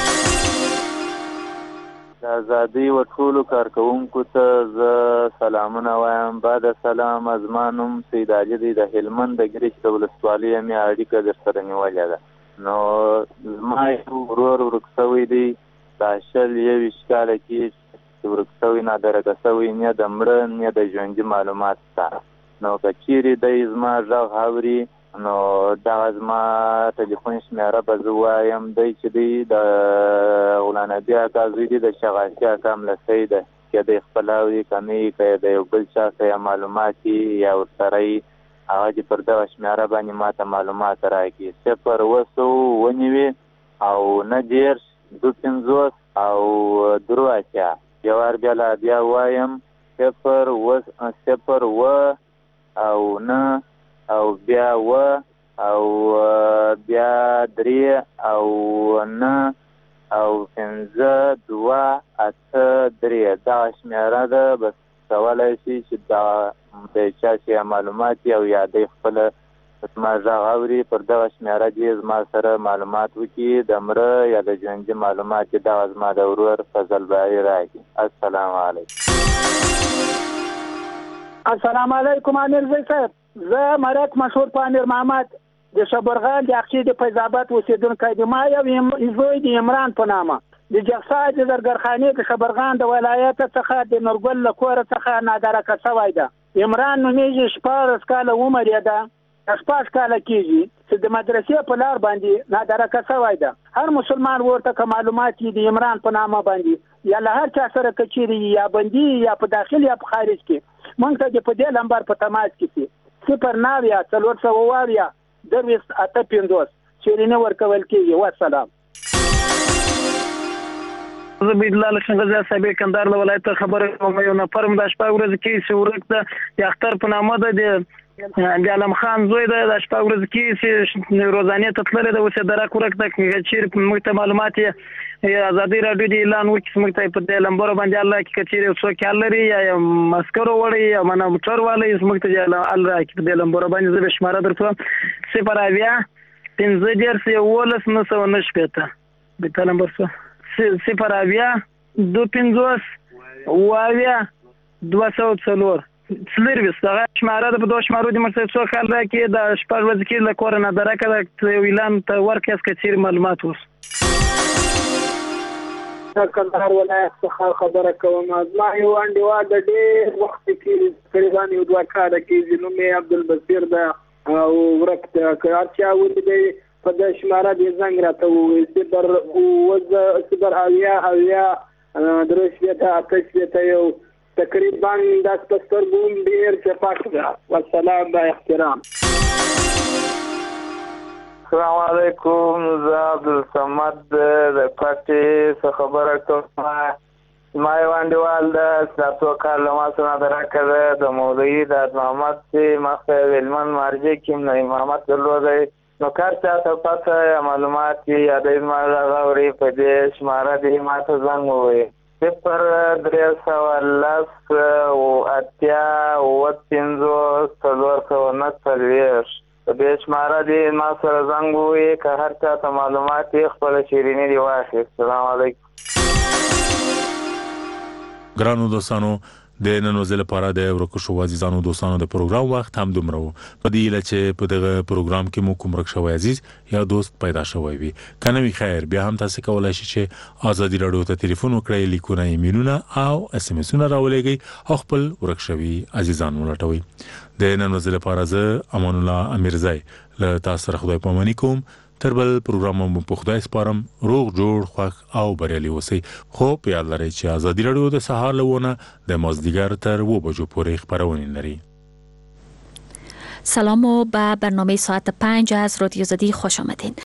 ازادي و ټولو کارکونکو ته زه سلامونه وایم. بعد سلام ازمانم سید علي دی د هلمند د ګریش د ولسوالۍ مې اړیکه در سره نیولې ده. نو زما یو ورور ورکسوی دی د 21 کاله کې ورکسوی نادرکه سوی نه د مړه نه د ژوندي معلومات شته. نو که چیرې دی زما غږ اوري نو دا زما ټلیفون شمیره به زه وایم دی چې دی د غلانبي اکا زوی دی د شغاسي اکا ملسی ده که دی خپل اوري که نه که د یو بل چا څه معلومات یا ورسره هغه چې پر دغه شمیره باندې ماته معلومات راکړي 0 و 9 او 9 2 او 3 یو وار بیا وایم 0 و او 9 او بیا و او بیا 3 او 9 او 5 2 8 3 دا شمیره ده. بس کولای شي چې دا د چا چې معلومات او یادې خپل ما غږ اوري پر دغه شمیره دې زما سره معلومات وکړي د مړه یا د ژوندي معلومات دا زما د ورور فضل باری راکړي. السلام علیکم. السلام علیکم امیر زی صاحب. زه مرک مشهور پامیر محمد د شبرغان د اقصی د فیضاباد اوسیدونکی دی. ما یو زوی د عمران په نامه د جغسا د زرګرخانې د شبرغان د ولایت څخه د نورګل له کور څخه نادرکه شوی ده. عمران نومیږي 14 کاله عمر یې ده 14 کاله کېږي چې د مدرسې په لار باندې نادرکه شوی ده. هر مسلمان ورته که معلومات د عمران په نامه باندې یا له هر چا سره کچېري یا بندي یا په داخل یا په خارج کې مونږ ته په دې لمبر په تماس کې 0 4 درویست 8 شیرینه ورکول کېږي. والسلام. زه بيدلال څنګه صاحب کندهار ولایت خبره کوم. یو نفر د شپږ ورځې کې چې ورکته د اختر په نامه د عالم خان زوی د شپږ ورځې کې چې روزانه تطلره د اوسه درک ورکته چې موږ معلومات ازادي راډیو دی اعلان وکړي موږ ته په دې لمبر باندې الله کې کچېره څوک حلري یا مسکرو وړي یا منه موټر والی موږ ته الله کې په دې لمبر باندې زه شماره درته 0 15 ولس 990 به لمبر 0 2 15 واویا 204 سلرویس دا شماره د په دوه شمارو د مرسته څو کال راکې د شپږ ورځې کې له کور نه درکه د اعلان ته ورکې کثیر معلومات وس کندهار ولایت څخه خبره کوم. ما یو انډیوال د ډېر وخت کې تقریبا یو 2 کال کې نوم یې عبدالبصیر ده او ورک که هرچا ولیدی په د شماره د زنګ راته وویل صفر اویا درې شپېته اته شپېته یو تقریبا دا په سترګو ډېر چپاک ده. والسلام با احترام. السلام علیکم. زه عبدالصمد د پټې څخه خبره کوم. ما یو انډیوال ده دا څو کال له ما سره درکه ده د مولوي د محمد چې مخته هلمند مارجې کې نه امامت درلودی نو کار چاته پته معلومات یې یادوي ما دغه اورې په دې شماره دې ما ته زنګ ووایي 0310 اتیا اوه پنځوس څلور سوه نه څلوېښت په دې شماره دې ما سره زنګ ووایي که هر چاته معلومات یې خپله شیریني دې واخیست. السلام علیکم. ګرانو دوستانو د نن ورځې لپاره د ورکو شو عزیزانو دوستانو د پروګرام وخت هم دومره و. په دې هیله چې په دغه پروګرام کې مو کوم ورک شوی عزیز یا دوست پیدا شوی وي که نه وي خیر بیا هم تاسو کولی شئ چې ازادي راډیو ته تلیفون وکړئ لیکونه ایمیلونه او اس ام اسونه راولېږئ او خپل ورک شوي عزیزان ولټوئ. د نن ورځې لپاره زه امان الله امیرزی له تاسو سره خدای پاماني کوم. تر بل پروګرام مو په خدای سپارم. روغ جوړ خوښ او بریالي اوسئ. خو په یاد لرئ چې ازادي راډیو د سهار له 9 د مازدیګر تر 2 بجو پورې خپرونې لري. سلام و به برنامه ساعت 5 از رادیو آزادی خوش آمدین.